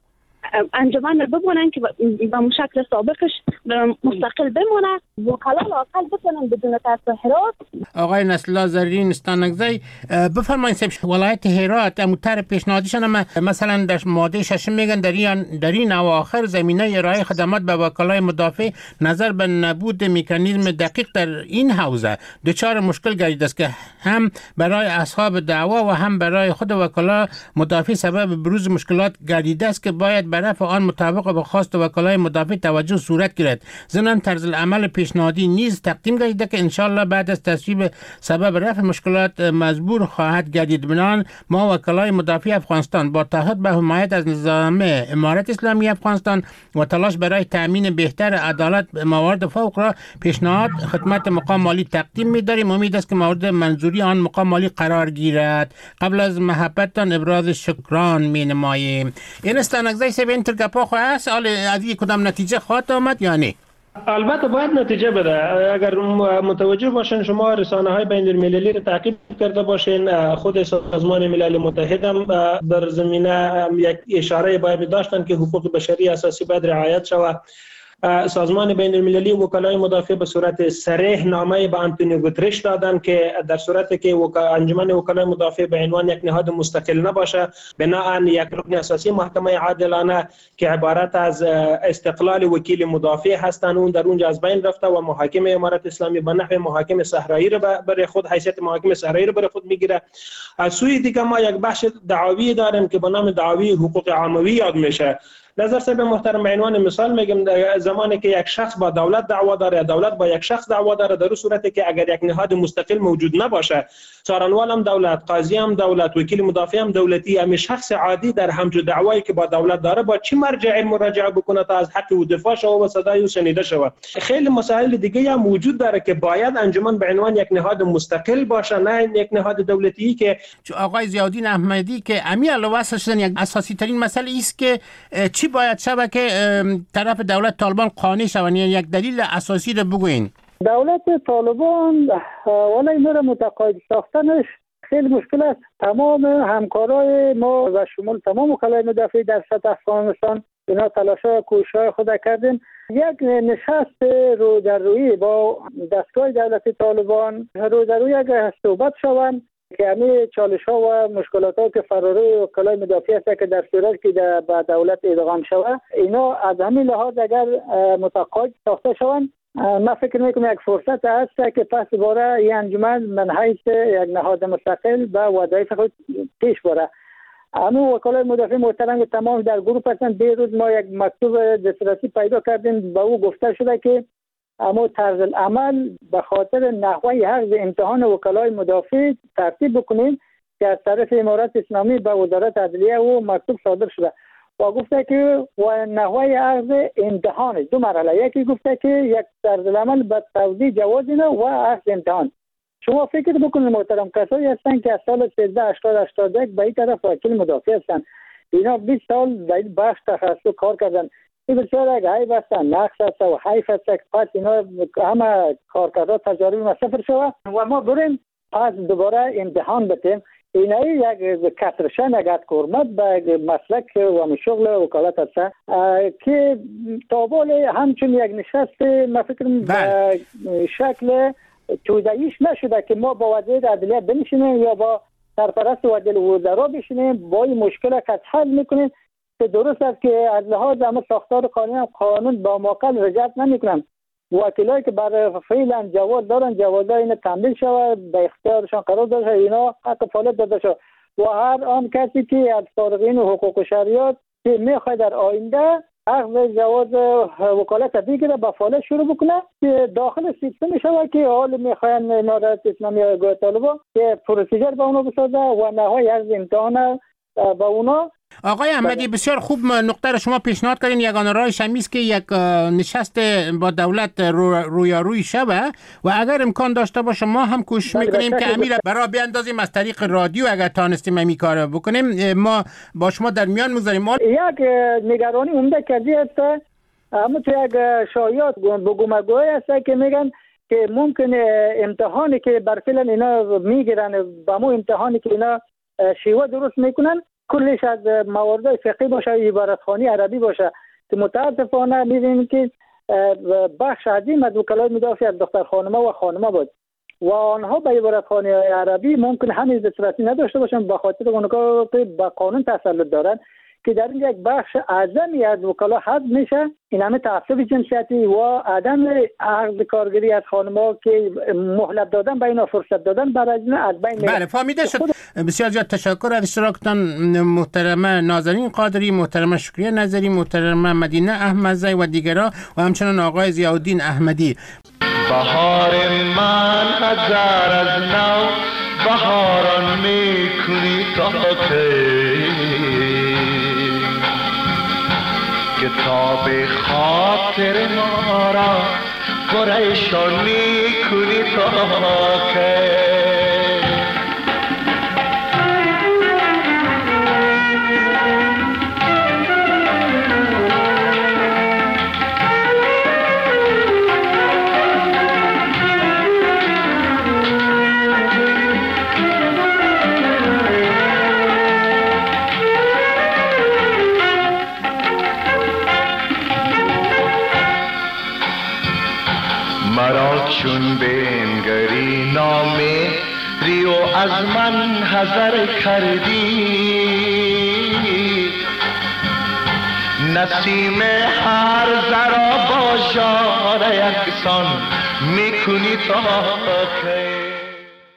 انجمن بمونن که به شکل سابقش مستقل بمونه، وکلا لااقل بکنن بدون تسهیلات. آقای نصرالله زرین استانکزی، بفرمایید ولایت هرات اموتر پیشنهادیشان مثلا در ماده 6 میگن در این اواخر زمینه ارائه خدمات به وکلای مدافع نظر به نبود مکانیزم دقیق در این حوزه دچار مشکل گردیده است که هم برای اصحاب دعوا و هم برای خود وکلا مدافع سبب بروز مشکلات گردیده است که باید به رفع آن مطابق به خواست وکلای مدافع توجه صورت گیرد. ضمن طرز العمل پیشنهادی نیز تقدیم گردیده که انشالله بعد از تصویب سبب رفع مشکلات مجبور خواهد گردید. بنابراین ما وکلای مدافع افغانستان با تعهد به حمایت از نظام امارت اسلامی افغانستان و تلاش برای تامین بهتر عدالت موارد فوق را پیشنهاد خدمت مقام مالی تقدیم می‌داریم. امید است که مورد منظوری آن مقام مالی قرار گیرد. قبل از محبتتان ابراز شکران می‌نماییم. این استانکزی این ترگپا خواهد است از یک کدام نتیجه خواهد آمد یا نه؟ البته باید نتیجه بده. اگر متوجه باشین شما رسانه های بین المللی رو تعقیب کرده باشین، خود سازمان ملل متحد هم در زمینه یک اشاره باید داشتن که حقوق بشری اساسی باید رعایت شود. سازمان بین المللی وکلای مدافع به صورت صریح نامه به آنتونیو گوترش دادن که در صورتی که انجمن وکلای مدافع به عنوان یک نهاد مستقل نباشه، بناهن یک رکن اساسی محکمه عادلانه که عبارت از استقلال وکیل مدافع هستند اون در اونجا از بین رفته و محاکم امارت اسلامی به نحو محاکم صحرایی رو برای خود حیثیت محاکم صحرایی رو برای خود میگیره. از سوی دیگه ما یک بخش دعاوی داریم که به نام دعاوی حقوق عاموی یاد میشه. نظر صاحب محترم، عنوان مثال میگم زمانی که یک شخص با دولت دعوا داره، دولت با یک شخص دعوا داره، در صورتی که اگر یک نهاد مستقل موجود نباشه، څارنوال هم دولت، قاضی هم دولت، وکیل مدافع هم دولتی، امی شخص عادی در همچو دعوایی که با دولت داره با چی مرجع مراجعه بکنه تا از حق او دفاع شود و صدای او شنیده شود؟ خیلی مسائل دیگه هم وجود داره که باید انجمن به عنوان یک نهاد مستقل باشه، نه یک نهاد دولتی. که آقای ضیاءالدین احمدی که امی علاوه شدن یک اساسی ترین مسئله است که چی باید شود که طرف دولت طالبان قانع شوند؟ یک دلیل اساسی رو بگوین. دولت طالبان والا این رو متقاعد ساختنش خیلی مشکل است. تمام همکارای ما و شمول تمام وکلای مدافع در سطح افغانستان اینا تلاش‌ها و کوشش‌های خود کردیم. یک نشست رو در روی با دستگاه دولت طالبان رو در روی اگر صحبت شوند که همه چالش‌ها و مشکلات‌ها که فراری وکلای مدافع است که در صورت که به دولت ادغام شود اینا از همین لحاظ اگر متقاعد ساخته شوند، من فکر میکنم یک فرصت هست که پس باره این انجمن من حیث یک نهاد مستقل به وظایف خود پیش بره. همون وکلای مدافع محترم تمام در گروه هستند. دیروز ما یک مکتوب دسترسی پیدا کردیم، به او گفته شده که اما طرز العمل به خاطر نحوه حفظ امتحان وکلای مدافع ترتیب بکنیم که از طرف امارت اسلامی به وزارت عدلیه و مکتوب صادر شده و گفته که و نحوه حفظ امتحان دو مرحله، یکی گفته که یک طرز العمل به توضیح جواز نه و حفظ امتحان. شما فکر بکنید محترم، کسایی هستن که از سال 1381 به این طرف وکیل مدافع هستن، اینا 20 سال در این بخش تخصص کار کردن. این بسیار یک حیف است، نقص است و حیف است که پس اینا همه کارکردها تجاربی ما صفر شود و ما بریم پس دوباره امتحان بتیم. اینه یک کترشن یک کورمت به مسلک و شغل وکالت است که تابال همچون یک نشست ما فکر به شکل تودهیش نشده که ما با وزیر عدلیه بنشینیم یا با سرپرست وزیر وزرا بشینیم با این مشکل که حل میکنیم که درست است که از لحاظ همه ساختار قانون با موقع رجعت نمیکنن. وکیلایی که برای فعلا جواز دارن جوازها این تمدید شود به اختیارشان قرار داده اینا حق فعالیت داده شد و هر آن کسی که از فارغین حقوق و شریعت که میخواد در آینده اخذ جواز وکالت بگیره با فعالیت شروع بکنه که داخل سیستم شود که حال میخواین امارت اسلامی یا طالبان که پروسیجر به اونو بسازه و نهایی از امتحان با اونا. آقای احمدی بسیار خوب نقطه را شما پیشنهاد کردین. یگانه راهش هم است که یک نشست با دولت رویارویی شوه و اگر امکان داشته باشه ما هم کوشش میکنیم که امیر برای بیاندازیم از طریق رادیو. اگر تانستیم این کار بکنیم ما با شما در میان میگذاریم. یک نگرانی عمده کردی است، اما تو یک شایعات بگومگوی است که میگن که ممکنه امتحانی که برفعلا اینا میگیرن با مو امتحانی که اینا شیوه درست میکنن کلش از موارد فقهی باشه، عبارتخوانی عربی باشه، که متاسفانه می‌بینیم که بخش عظیم از وکلای مدافع از دختر خانم‌ها و خانم‌ها بود و آنها به عبارتخوانی عربی ممکن همین دسترسی نداشته باشن به خاطر اونها که به قانون تسلط دارن که در این یک بخش اعظمی از وکلا حذف میشه. این همه تعصب جنسیتی و عدم عقد کارگری از خانم‌ها که مهلت دادن به اینا فرصت دادن برای از بین میره. بله فهمیده شد. بسیار زیاد تشکر از اشتراکتان محترمه نازنین قادری، محترمه شکریه نظری، محترمه مدینه احمدزی و دیگران و همچنان آقای ضیاءالدین احمدی. بهار من هزار از نو بهاران میکنی تا کتاب خاطر ما را پریشان میکنی تا که چون بنگری نامه ریو از من حذر کردی نسیم هر ذرا با ژاله یکسان میکنی تا که